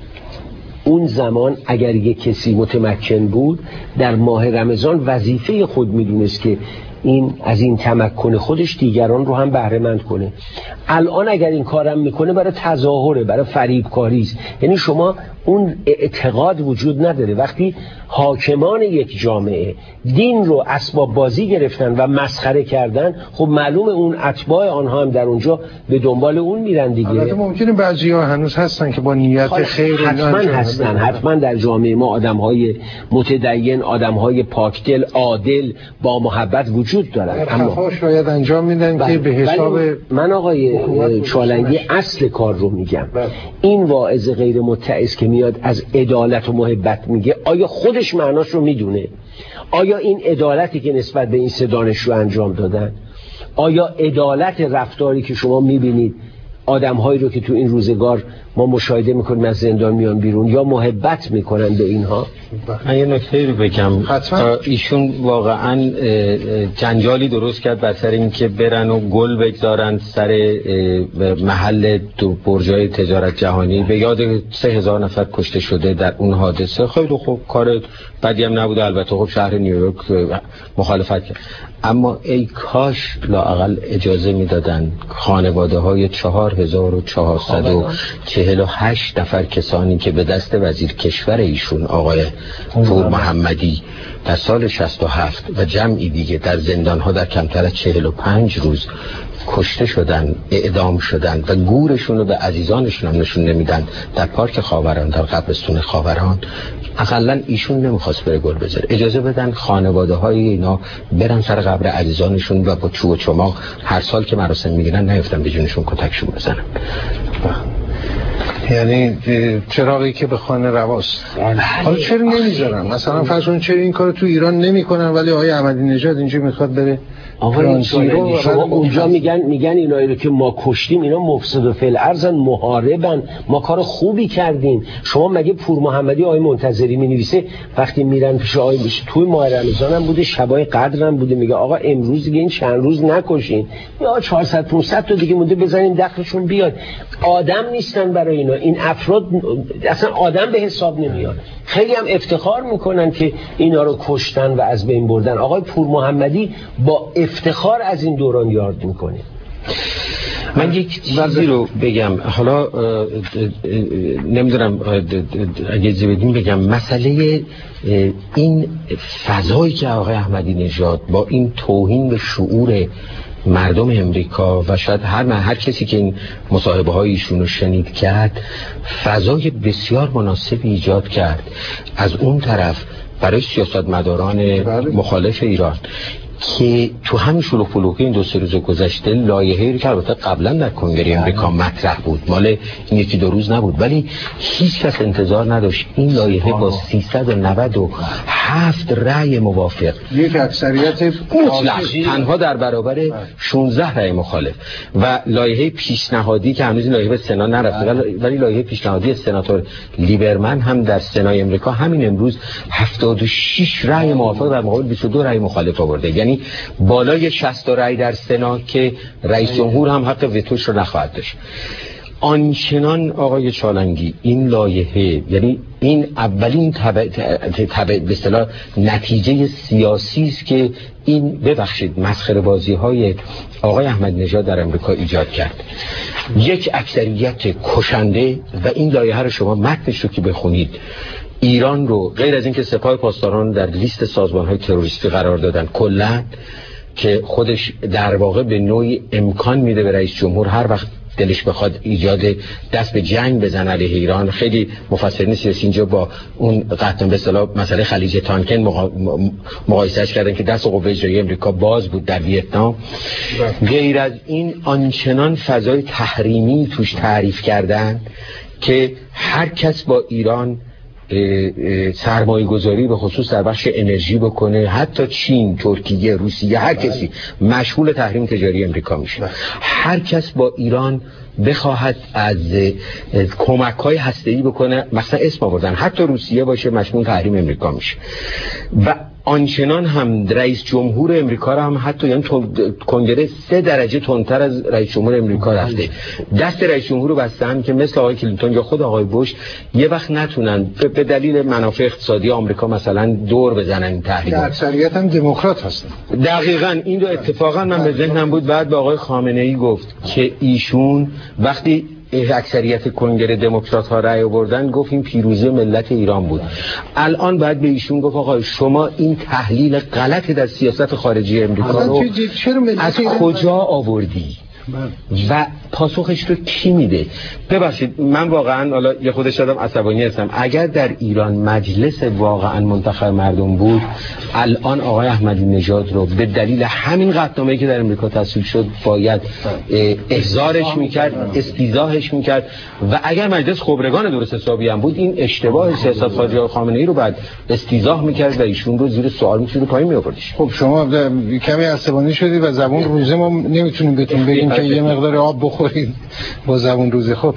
B: اون زمان اگر یک کسی متمکن بود در ماه رمضان وظیفه خود میدونست که این از این تمکن خودش دیگران رو هم بهره مند کنه. الان اگر این کارم میکنه برای تظاهره، برای فریبکاری است. یعنی شما اون اعتقاد وجود نداره. وقتی حاکمان یک جامعه دین رو اسباب بازی گرفتن و مسخره کردن، خب معلومه اون اتباع آنها هم در اونجا به دنبال اون میرن دیگه.
A: البته ممکنه بعضیا هنوز هستن که با نیت خیر
B: حتما هستن، حتما در جامعه ما آدم‌های متدین، آدم‌های پاکدل، عادل، با محبت وجود دارن،
A: اما شاید انجام میدن که به حساب
B: من آقای چالنگی اصل کار رو میگم. این واعظ غیر متعظ که میاد از عدالت و محبت میگه، آیا خودش معناش رو میدونه؟ آیا این عدالتی که نسبت به این 3 دانشجو انجام دادن، آیا عدالت رفتاری که شما میبینید آدم‌هایی رو که تو این روزگار ما مشاهده میکنیم از زندان میان بیرون، یا محبت میکنن به اینها؟
E: من یه نکته رو بگم. ایشون واقعا جنجالی درست کرد بر سر این که برن و گل بگذارن سر محل برجای تجارت جهانی. به یاد 3000 نفر کشته شده در اون حادثه. خیلی خوب، کار بدی هم نبوده. البته خب شهر نیویورک مخالفت کرد، اما ای کاش لااقل اجازه میدادن خانواده های 4448 نفر کسانی که به دست وزیر کشور ایشون آقای پور محمدی در سال 67 و جمعی دیگه در زندانها در کمتر از 45 روز کشته شدن، اعدام شدن و گورشون رو به عزیزانشون هم نشون نمیدن در پارک خاوران، در قبرستون خاوران. اقلا ایشون نمیخواست بره گل بذاره. اجازه بدن خانواده های اینا برن سر قبر عزیزانشون و با چوب و چماق هر سال که مراسم میگیرن نیفتن به جونشون کتکشون بزنن.
A: یعنی چراغی که به خانه رواست. حالا چرا نمیذارن؟ مثلا فرض کنید چرا این کارو تو ایران نمیکنن ولی آقای احمدی نژاد اینجا میخواد بره؟
B: آقا شما اونجا میگن اینایی رو که ما کشتیم اینا مفسد و فعل ارزن، محاربن، ما کار خوبی کردیم. شما مگه پور محمدی آقای منتظری مینویسه وقتی میرن پیش آقای توی ماه رمضان هم بوده، شبای قدر هم بوده، میگه آقا امروز دیگه این چند روز نکشین، یا 400 500 تا دیگه مونده بزنیم دخلشون بیاد. آدم نیستن برای اینا. این افراد اصلا آدم به حساب نمیاد. خیلی هم افتخار میکنن که اینا رو کشتن و از بین بردن. آقای پور محمدی با افتخار از این دوران یاد میکنه.
E: من یک چیزی رو بگم، حالا نمیدونم اگه اجازه بدین بگم، مسئله این فضایی که آقای احمدی نژاد با این توهین به شعور مردم امریکا و شاید هر کسی که این مصاحبه های ایشون رو شنید کرد، فضای بسیار مناسبی ایجاد کرد از اون طرف برای سیاستمداران مخالف ایران که تو همین شلوغ پلوغی این 2-3 روز گذشته لایحه‌ای که البته قبلا در کنگره امریکا مطرح بود، مال این 1-2 روز نبود، ولی هیچ کس انتظار نداشت این لایحه با 397 رأی موافق،
A: یک اکثریت
E: مطلق تنها در برابر 16 رأی مخالف، و لایحه پیشنهادی که هنوز این لایحه به سنا نرفته، ولی لایحه پیشنهادی سناتور لیبرمن هم در سنای امریکا همین امروز 76 رأی موافق در مقابل 22 رأی مخالف آورده، یعنی بالای 60 رأی در سنا که رئیس جمهور هم حق وتوش رو نخواهد داشت. آنچنان آقای چالنگی این لایحه، یعنی این اولین به اصطلاح نتیجه سیاسی است که این ببخشید مسخره بازی های آقای احمدی نژاد در امریکا ایجاد کرد. یک اکثریت کشنده، و این لایحه رو شما متنش رو که بخونید، ایران رو غیر از اینکه سپاه پاسداران در لیست سازمان‌های تروریستی قرار دادن، کلاً که خودش در واقع به نوعی امکان میده به رئیس جمهور هر وقت دلش بخواد ایجاد دست به جنگ بزنه علیه ایران. خیلی مفسرین سیاسی اینجا با اون قطعا به اصطلاح مسئله خلیج تانکن مقایسهش کردن که دست قوه اجرایی امریکا باز بود در ویتنام. غیر از این آنچنان فضای تحریمی توش تعریف کردن که هر کس با ایران سرمایه گذاری به خصوص در بخش انرژی بکنه، حتی چین، ترکیه، روسیه، هر کسی مشغول تحریم تجاری امریکا میشه. هر کس با ایران بخواهد از کمک‌های هسته‌ای بکنه، مثلا اسم آوردن حتی روسیه باشه، مشمول تحریم امریکا میشه. و آنچنان هم رئیس جمهور امریکا را هم حتی یعنی کنگره 3 درجه تندتر از رئیس جمهور امریکا رفته، دست رئیس جمهور رو بستن که مثل آقای کلینتون یا خود آقای بوش یه وقت نتونن به دلیل منافع اقتصادی آمریکا مثلا دور بزنن این تحریم.
A: اکثریت هم دموکرات هستن.
E: دقیقاً این دو اتفاقا من به ذهنم بود. بعد به آقای خامنه‌ای گفت که ایشون وقتی اکثریت کنگره دموکرات ها رأی آوردن گفت این پیروزی ملت ایران بود. الان باید به ایشون گفت آقا شما این تحلیل غلط در سیاست خارجی امریکا رو از کجا آوردی و پاسخش رو کی میده؟ ببخشید من واقعا حالا یه خودش شدم عصبانی هستم. اگر در ایران مجلس واقعا منتخب مردم بود، الان آقای احمدی نژاد رو به دلیل همین قطعنامه‌ای که در امریکا تصویب شد باید احضارش میکرد، استیضاحش میکرد، و اگر مجلس خبرگان درست حسابی هم بود این اشتباه سیاست خارجی آقای خامنه‌ای رو بعد استیضاح میکرد و ایشون رو زیر سوال می‌برد، پایین می‌آوردش.
A: خب شما کمی عصبانی شدی و زبون روزه ما نمیتونیم بهتون بگیم که یه مقدار آب بخورید با زبون روزه. خب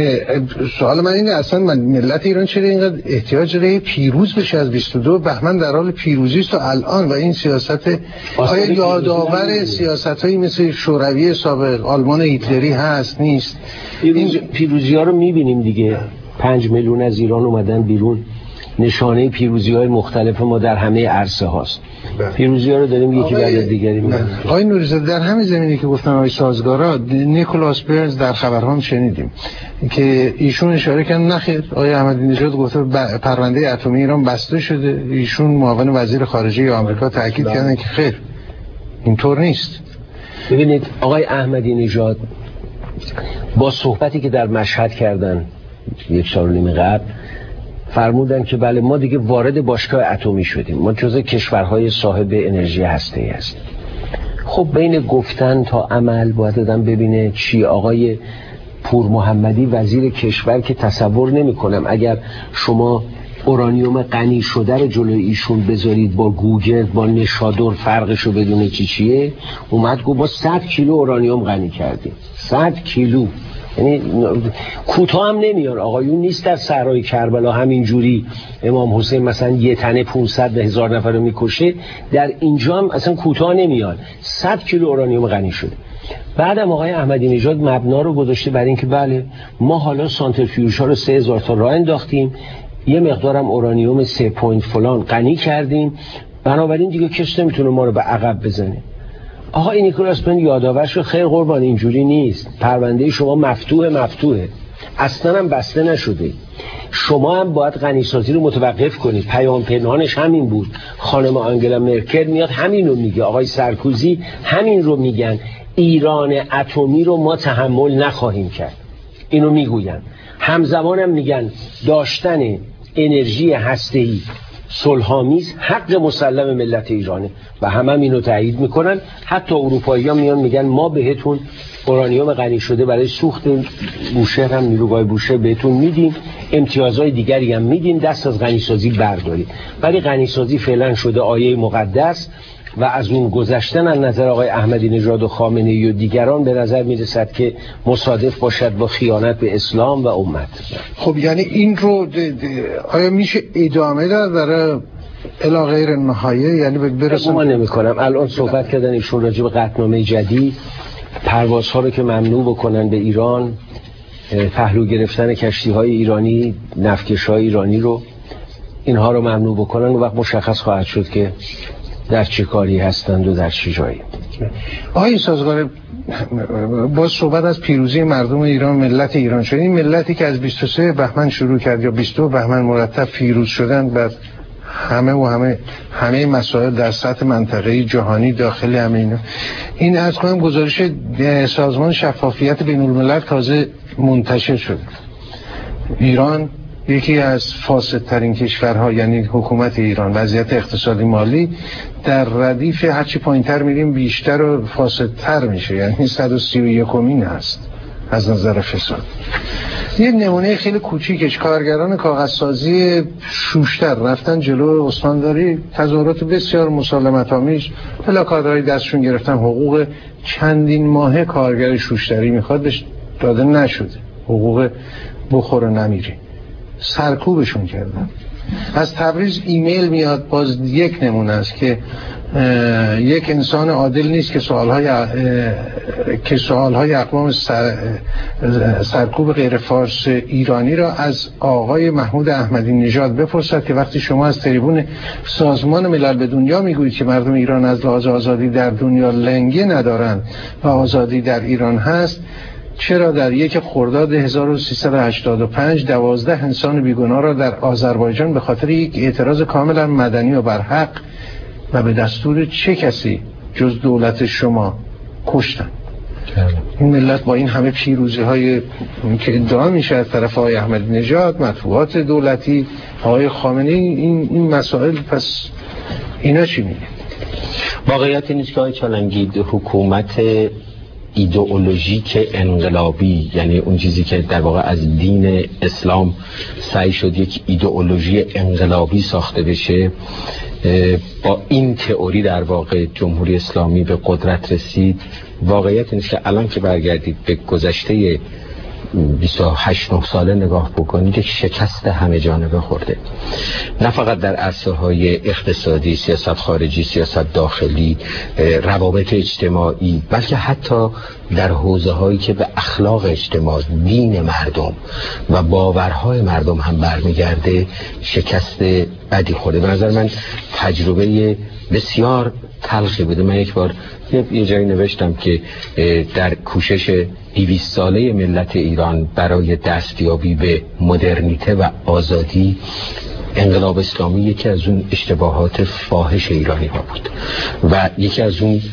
A: سوال من اینه اصلا ملت ایران چرا اینقدر احتیاج داره پیروز بشه؟ از 22 بهمن در حال پیروزی است و الان و این سیاست آیا یادآور سیاست‌هایی مثل شوروی سابق آلمان هیتلری هست نیست؟
B: این پیروزی‌ها رو می‌بینیم دیگه. 5 میلیون از ایران اومدن بیرون، نشانه پیروزی‌های مختلف ما در همه عرصه هاست. پیروزی‌ها رو داریم یکی بعد دیگری.
A: آقای نوری‌زاده در همین زمینی که گفتن آقای سازگارا، نیکولاس برنز در خبرها هم شنیدیم که ایشون اشاره کردن نخیر آقای احمدی نژاد گفته پرونده اتمی ایران بسته شده. ایشون معاون وزیر خارجه آمریکا تاکید کردن که خیر اینطور نیست.
B: ببینید آقای احمدی نژاد با صحبتی که در مشهد کردن 1.5 سال قبل فرمودن که بله ما دیگه وارد باشگاه اتمی شدیم، ما جزء کشورهای صاحب انرژی هسته‌ای هستیم. خب بین گفتن تا عمل باید آدم ببینه چی. آقای پور محمدی وزیر کشور که تصور نمی کنم اگر شما اورانیوم غنی شده رو جلوی ایشون بذارید با گوگل با نشادر فرقشو بدونه چیه، اومد گفت ما 100 کیلو اورانیوم غنی کردیم. 100 کیلو، یعنی کوتاه هم نمیار. آقایون نیست در صحرای کربلا همینجوری امام حسین مثلا یه تنه 500 به 1000 نفر رو میکشه، در اینجا هم اصلا کوتاه نمیاد. 100 کیلو اورانیوم غنی شده. بعدم آقای احمدی نژاد مبنا رو گذاشته برای اینکه بله ما حالا سانتریفیوژها رو 3000 تا راه انداختیم، یه مقدارم اورانیوم 3 پوینت فلان غنی کردیم، بنابراین دیگه کس نمیتونه ما رو به عقب بزنه. آقا نیکولاس برنز یادآور شد خیر قربان اینجوری نیست، پرونده شما مفتوحه، اصلا هم بسته نشده. شما هم باید غنیسازی رو متوقف کنید. پیام پنهانش همین بود. خانم آنگلا مرکل میاد همین رو میگه، آقای سارکوزی همین رو میگن. ایران اتمی رو ما تحمل نخواهیم کرد. اینو میگوین. همزمانم میگن داشتن انرژی هسته‌ای صلح‌آمیز حق مسلم ملت ایرانه و هم اینو تایید میکنن. حتی اروپایی‌ها میان میگن ما بهتون اورانیوم غنی شده برای سوخت بوشهر هم نیروگاه بوشهر بهتون میدیم، امتیازهای دیگری هم میدیم، دست از غنیسازی بردارید. ولی غنیسازی فعلا شده آیه مقدس و از اون گذشتن از نظر آقای احمدی نژاد و خامنه‌ای و دیگران به نظر میرسد که مصادف باشد با خیانت به اسلام و امت.
A: خب یعنی این رو آیا میشه ادامه داد برای الی غیر نهایه؟ یعنی برسون
B: من نمی‌کنم. الان صحبت کردن ایشون راجع به قطعنامه جدید، پروازها رو که ممنوع بکنن به ایران، پهلو گرفتن کشتی‌های ایرانی، نفتکش‌های ایرانی رو، اینها رو ممنوع بکنن، و وقت مشخص خواهد شد که در چه کاری هستند و در چه جایی.
A: آقای سازگار، باز صحبت از پیروزی مردم ایران، ملت ایران شد. این ملتی که از 23 بهمن شروع کرد یا 22 بهمن مرتب پیروز شدن بر همه مسائل در سطح منطقه‌ای، جهانی، داخلی، همه اینا. این از کنم گزارش سازمان شفافیت بین الملل تازه منتشر شد. ایران یکی از فاسدترین کشورها، یعنی حکومت ایران، وضعیت اقتصادی مالی در ردیف هرچی پایینتر میریم بیشتر و فاسدتر میشه، یعنی 131مین هست از نظر فساد. یه نمونه خیلی کوچیکش، کارگران کاغذسازی شوشتر رفتن جلو استانداری، تظاهرات بسیار مسالمت آمیز، پلاکاردهای دستشون گرفتن، حقوق چندین ماه کارگر شوشتری میخواد بهش داده نشده، حقوق بخور و نمیری، سرکوبشون کردن. از تبریز ایمیل میاد، باز یک نمونه است که یک انسان عادل نیست که سوالهای اقوام سرکوب غیر فارس ایرانی را از آقای محمود احمدی نژاد بپرسد که وقتی شما از تریبون سازمان ملل به دنیا میگویید که مردم ایران از لحاظ آزادی در دنیا لنگه ندارند و آزادی در ایران هست، چرا در 1 خرداد 1385 12 انسان بیگناه را در آذربایجان به خاطر یک اعتراض کاملا مدنی و برحق و به دستور چه کسی جز دولت شما کشتن؟ این ملت با این همه پیروزی های که ادعا میشه از طرف آقای احمدی نژاد، مطبوعات دولتی، آقای خامنه‌ای، این مسائل، پس اینا چی میگه؟
E: واقعیت این است که آقای چالنگی حکومت ایدئولوژیک انقلابی، یعنی اون چیزی که در واقع از دین اسلام سعی شد یک ایدئولوژی انقلابی ساخته بشه، با این تئوری در واقع جمهوری اسلامی به قدرت رسید. واقعیت این است که الان که برگردید به گذشته 28-9 ساله نگاه بکنید، یک شکست همه جانبه خورده، نه فقط در عرصه‌های اقتصادی، سیاست خارجی، سیاست داخلی، روابط اجتماعی، بلکه حتی در حوزه‌هایی که به اخلاق اجتماع، دین مردم و باورهای مردم هم برمیگرده، شکست بدی خورده. به نظر من تجربه بسیار تلخی بوده. من یک بار یه جایی نوشتم که در کوشش 200 ساله ملت ایران برای دستیابی به مدرنیته و آزادی، انقلاب اسلامی یکی از اون اشتباهات فاحش ایرانی ها بود و یکی از اون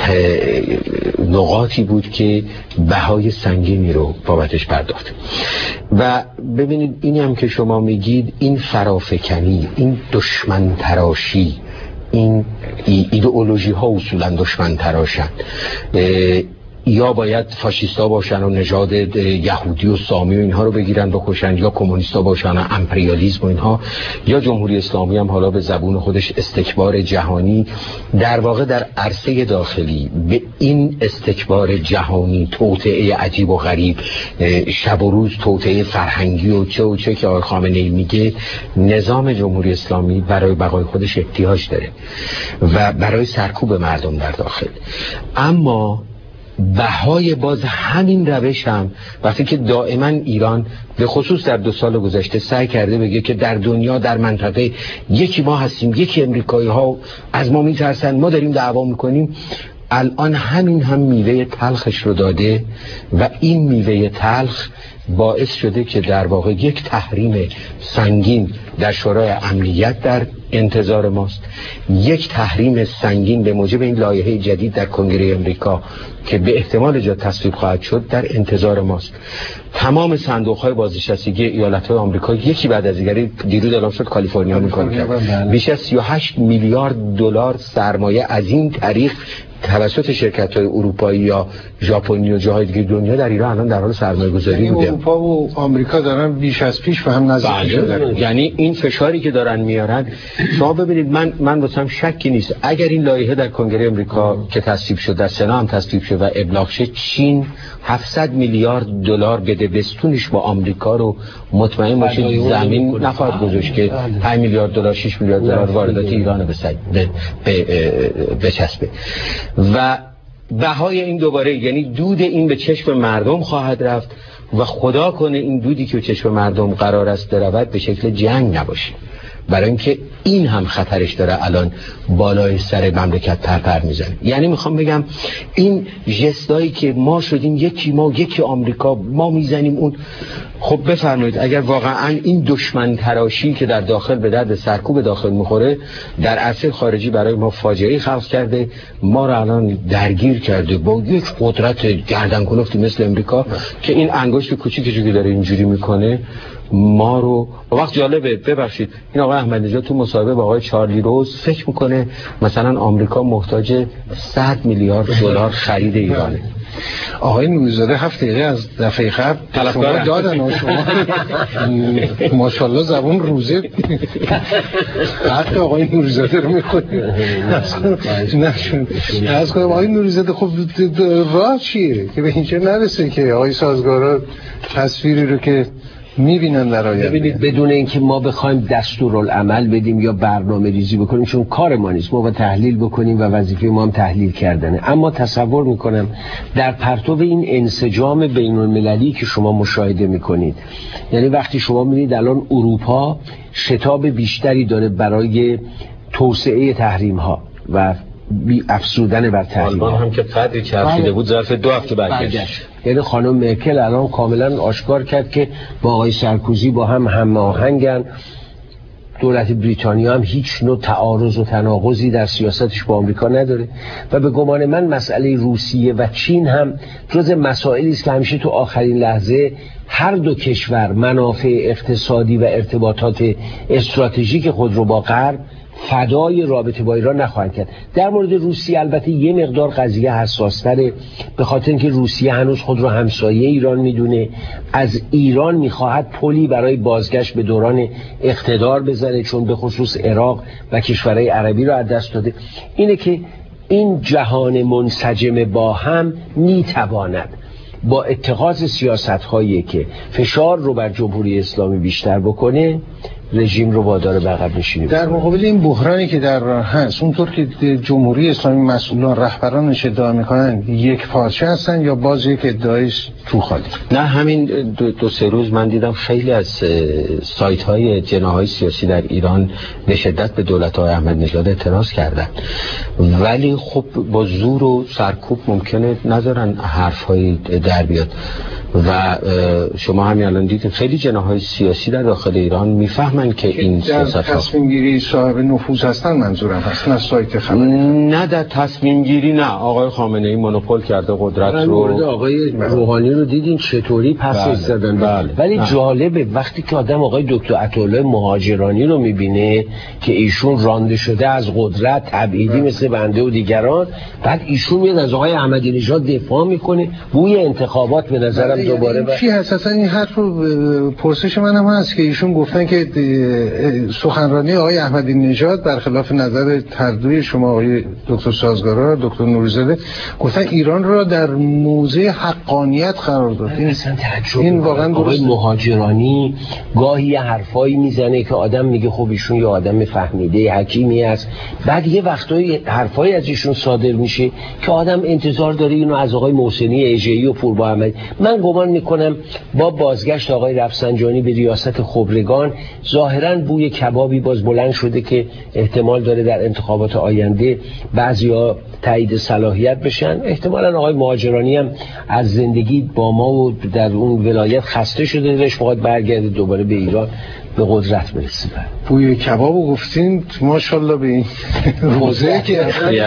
E: نقاطی بود که بهای سنگینی رو بابتش پرداخت. و ببینید اینی هم که شما میگید، این فرافکنی، این دشمن تراشی، این ایدئولوژی ها اصولا دشمن تراشن. یا باید فاشیستا باشن و نژاد یهودی و سامی و اینها رو بگیرن بکشن، یا کمونیستا باشن و امپریالیسم و اینها، یا جمهوری اسلامی هم حالا به زبون خودش استکبار جهانی. در واقع در عرصه داخلی به این استکبار جهانی، توطئه عجیب و غریب، شب و روز توطئه فرهنگی و چه که آقای خامنه‌ای میگه، نظام جمهوری اسلامی برای بقای خودش احتیاج داره و برای سرکوب مردم در داخل. اما بهای باز همین روش هم وقتی که دائما ایران به خصوص در 2 سال گذشته سعی کرده بگه که در دنیا، در منطقه یکی ما هستیم، یکی امریکایی ها از ما میترسن، ما داریم دعوا میکنیم، الان همین هم میوه تلخش رو داده و این میوه تلخ باعث شده که در واقع یک تحریم سنگین در شورای امنیت در انتظار ماست، یک تحریم سنگین به موجب این لایحه جدید در کنگره امریکا که به احتمال جا تصویب خواهد شد در انتظار ماست. تمام صندوق‌های بازنشستگی ایالت‌های آمریکا یکی بعد از دیگری دیروز اعلام شد کالیفرنیا می‌کنه بیش از 38 میلیارد دلار سرمایه از این طریق توسط شرکت‌های اروپایی یا ژاپنی و جاهای دیگه دنیا در ایران الان در حال سرمایه‌گذاری بوده.
A: اروپا و آمریکا دارن بیش از پیش به هم نزدیک شدن.
E: یعنی این فشاری که دارن میارن، شما ببینید من واسم شکی نیست اگر این لایحه در کنگره امریکا که تصویب شد، در سنا هم تصویب شد و ابلاغ شد، چین 700 میلیارد دلار بده بستونش با آمریکا رو مطمئن باشید زمین نخواهد گذاشت که 5 میلیارد دلار 6 میلیارد دلار واردات ایران بچسبه و بهای این دوباره، یعنی دود این به چشم مردم خواهد رفت و خدا کنه این دودی که به چشم مردم قرار است برود به شکل جنگ نباشه، برای اینکه این هم خطرش داره الان بالای سر مملکت پرپر میزنه. یعنی میخوام بگم این جستایی که ما شدیم یکی آمریکا، ما میزنیم اون. خب بفرمایید اگر واقعا این دشمن تراشی که در داخل به درد سرکوب داخل میخوره در عرصه خارجی برای ما فاجعه خلق کرده، ما رو الان درگیر کرده با یک قدرت گردن کلفتی مثل امریکا که این انگشت کوچیکی که داره اینجوری میکنه ما رو. وقت جالبه، ببخشید این آقای احمدی نژاد تو مصاحبه با آقای چارلی روز فکر میکنه مثلا آمریکا محتاج 100 میلیارد دلار خرید ایرانه.
A: آقای نوری‌زاده 7 دقیقه از دفعه قبل شما دادن و شما ماشاءالله زبون روزه حق آقای نوری‌زاده رو میخونید. از کنم آقای نوری‌زاده خب راه چیه که به اینجا نرسه که آقای سازگارا تصویری رو که میبینن در آینده؟
B: ببینید بدون اینکه ما بخوایم دستورالعمل بدیم یا برنامه ریزی بکنیم، چون کار ما نیست، ما با تحلیل بکنیم و وظیفه ما هم تحلیل کردنه، اما تصور میکنم در پرتو این انسجام بین المللی که شما مشاهده میکنید، یعنی وقتی شما میبینید الان اروپا شتاب بیشتری داره برای توسعه تحریم ها و افزودن بر تحریم.
E: آلمان هم که قدری چرخیده بود ظرف 2 هفته برگشت.
B: یعنی خانم مرکل الان کاملا آشکار کرد که با آقای سارکوزی با هم هماهنگن. دولت بریتانیا هم هیچ نوع تعارض و تناقضی در سیاستش با آمریکا نداره و به گمان من مسئله روسیه و چین هم جز مسائلی است که همیشه تو آخرین لحظه هر دو کشور منافع اقتصادی و ارتباطات استراتژیک خود رو با غرب فدای رابطه با ایران نخواهند کرد. در مورد روسیه البته یه مقدار قضیه حساس‌تره، به خاطر اینکه روسیه هنوز خود رو همسایه ایران میدونه، از ایران میخواهد پلی برای بازگشت به دوران اقتدار بزنه، چون به خصوص عراق و کشورهای عربی رو از دست داده. اینه که این جهان منسجم با هم میتواند با اتخاذ سیاست‌هایی که فشار رو بر جمهوری اسلامی بیشتر بکنه رژیم رو وادار به عقب نشینی.
A: در مقابل این بحرانی که در راه هست، اونطور که جمهوری اسلامی مسئولان رهبرانش ادعا میکنن یک پارچه هستن یا باز یک ادعایش تو خالی؟
E: نه، همین 2-3 روز من دیدم خیلی از سایت های جناح‌های سیاسی در ایران به شدت به دولت های احمدی نژاد اعتراض کردن، ولی خب با زور و سرکوب ممکنه نذارن حرف‌های در بیاد و شما همین الان دیدید خیلی جناح‌های سیاسی در داخل ایران میفهمن که این سیاست‌ها
A: تصمیم گیری صاحب نفوذ هستن، منظورم هست، نه سایت خبری.
E: نه در تصمیم گیری نه. آقای خامنه‌ای مونوپول کرده قدرت رو.
B: آقای روحانی رو دیدین چطوری پسش زدن. ولی جالبه وقتی که آدم آقای دکتر عطاالله مهاجرانی رو میبینه که ایشون رانده شده از قدرت تبعیدی مثل بنده و دیگران، بعد ایشون میاد از آقای احمدی نژاد دفاع میکنه، بوی انتخابات به نظرم دوباره
A: چی هست اصلا این حرف رو پرسش منم هست که ایشون گفتن که سخنرانی آقای احمدی نژاد برخلاف نظر هر دوی شما آقای دکتر سازگارا دکتر نوری‌زاده گفتن ایران را در موضع حقانیت قرار داد. این واقعا
B: آقای مهاجرانی گاهی حرفایی میزنه که آدم میگه خب ایشون یه آدم فهمیده حکیمی است، بعد یه وقتایی حرفایی از ایشون صادر میشه که آدم انتظار داره اینو از آقای محسنی اژه‌ای و پوربا احمدی. من گمان میکنم با بازگشت آقای رفسنجانی به ریاست خبرگان ظاهراً بوی کبابی باز بلند شده که احتمال داره در انتخابات آینده بعضیا تایید صلاحیت بشن. احتمالاً آقای مهاجرانی هم از زندگی با ما و در اون ولایت خسته شده، دلش میخواد برگرده دوباره به ایران به قدرت برسه.
A: بوی کبابو گفتین ماشاءالله به این روزه که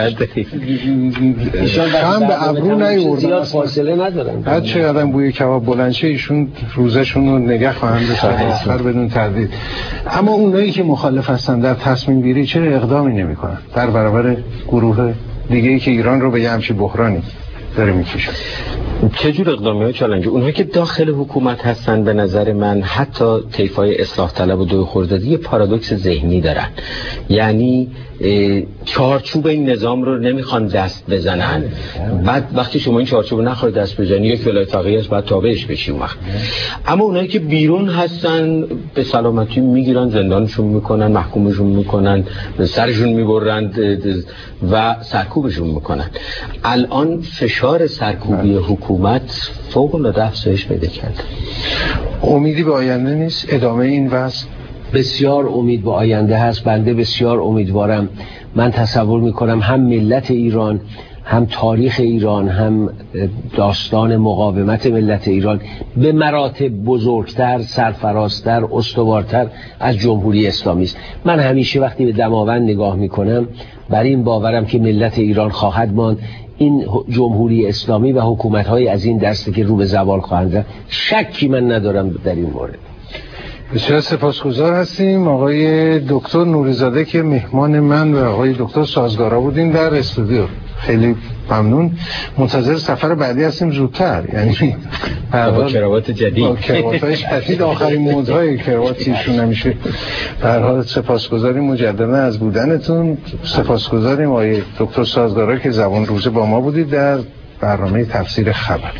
A: هم به ابرو نیوردن،
B: زیاد فاصله ندارن.
A: هر چقدر بوی کباب بلند شه ایشون روزشون رو نگه خواهند داشت بدون تردید. اما اونایی که مخالف هستن در تصمیم گیری چرا اقدامی نمیکنن در برابر گروه دیگه‌ای که ایران رو به یه همچین بحرانی داره میکشه؟
E: چه جور اقدامی‌های چالنجی؟ اونهایی که داخل حکومت هستن به نظر من حتی طیف‌های اصلاح طلب و دوی خردادی یه پارادوکس ذهنی دارن، یعنی چارچوب این نظام رو نمیخوان دست بزنن. بعد وقتی شما این چارچوب نخواهید دست بزنی یک ولایت فقیه است بعد تابعش بشی اون وقت. اما اونایی که بیرون هستن به سلامتی میگیرن، زندانشون میکنن، محکومشون میکنن، سرشون میبرند و سرکوبشون میکنن. الان فشار سرکوبی حکومت فوق العاده افزایش پیدا کرده.
A: امیدی به آینده نیست؟ ادامه این وضع؟
B: بسیار امید به آینده هست. بنده بسیار امیدوارم. من تصور میکنم هم ملت ایران، هم تاریخ ایران، هم داستان مقاومت ملت ایران به مراتب بزرگتر، سرفرازتر، استوارتر از جمهوری اسلامی است. من همیشه وقتی به دماوند نگاه میکنم بر این باورم که ملت ایران خواهد ماند. این جمهوری اسلامی و حکومت‌های از این دسته که رو به زوال خواهند رفت، شکی من ندارم در این مورد.
A: بسیار سپاسگزار هستیم آقای دکتر نوری‌زاده که مهمان من و آقای دکتر سازگارا بودین در استودیو. خیلی ممنون. منتظر سفر بعدی هستیم زودتر، یعنی
E: با کراوات جدید،
A: با کراوات‌های جدید، آخرین مدهای کرواتی نمیشه. به هر حال سپاسگزاریم مجددا از بودنتون. سپاسگزاریم آقای دکتر سازگارا که زبان روزه با ما بودید در برنامه تفسیر خبر.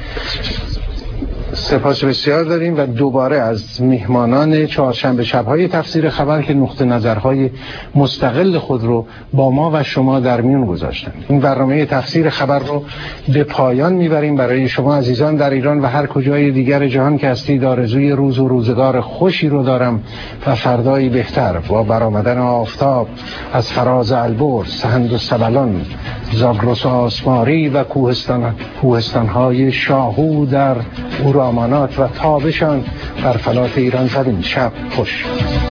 A: سپاس بسیار داریم و دوباره از میهمانان چهارشنبه شب‌های تفسیر خبر که نقطه نظرهای مستقل خود رو با ما و شما در میون گذاشتن. این برنامه تفسیر خبر رو به پایان میبریم. برای شما عزیزان در ایران و هر کجای دیگر جهان که هستید آرزوی روز و روزگار خوشی رو دارم و فردایی بهتر با برآمدن آفتاب از فراز البرز، سهند و سبلان، زاگرس و آسماری و کوهستان‌های شاهو در امانات و تابشان بر فلات ایران زدیم. شب خوش.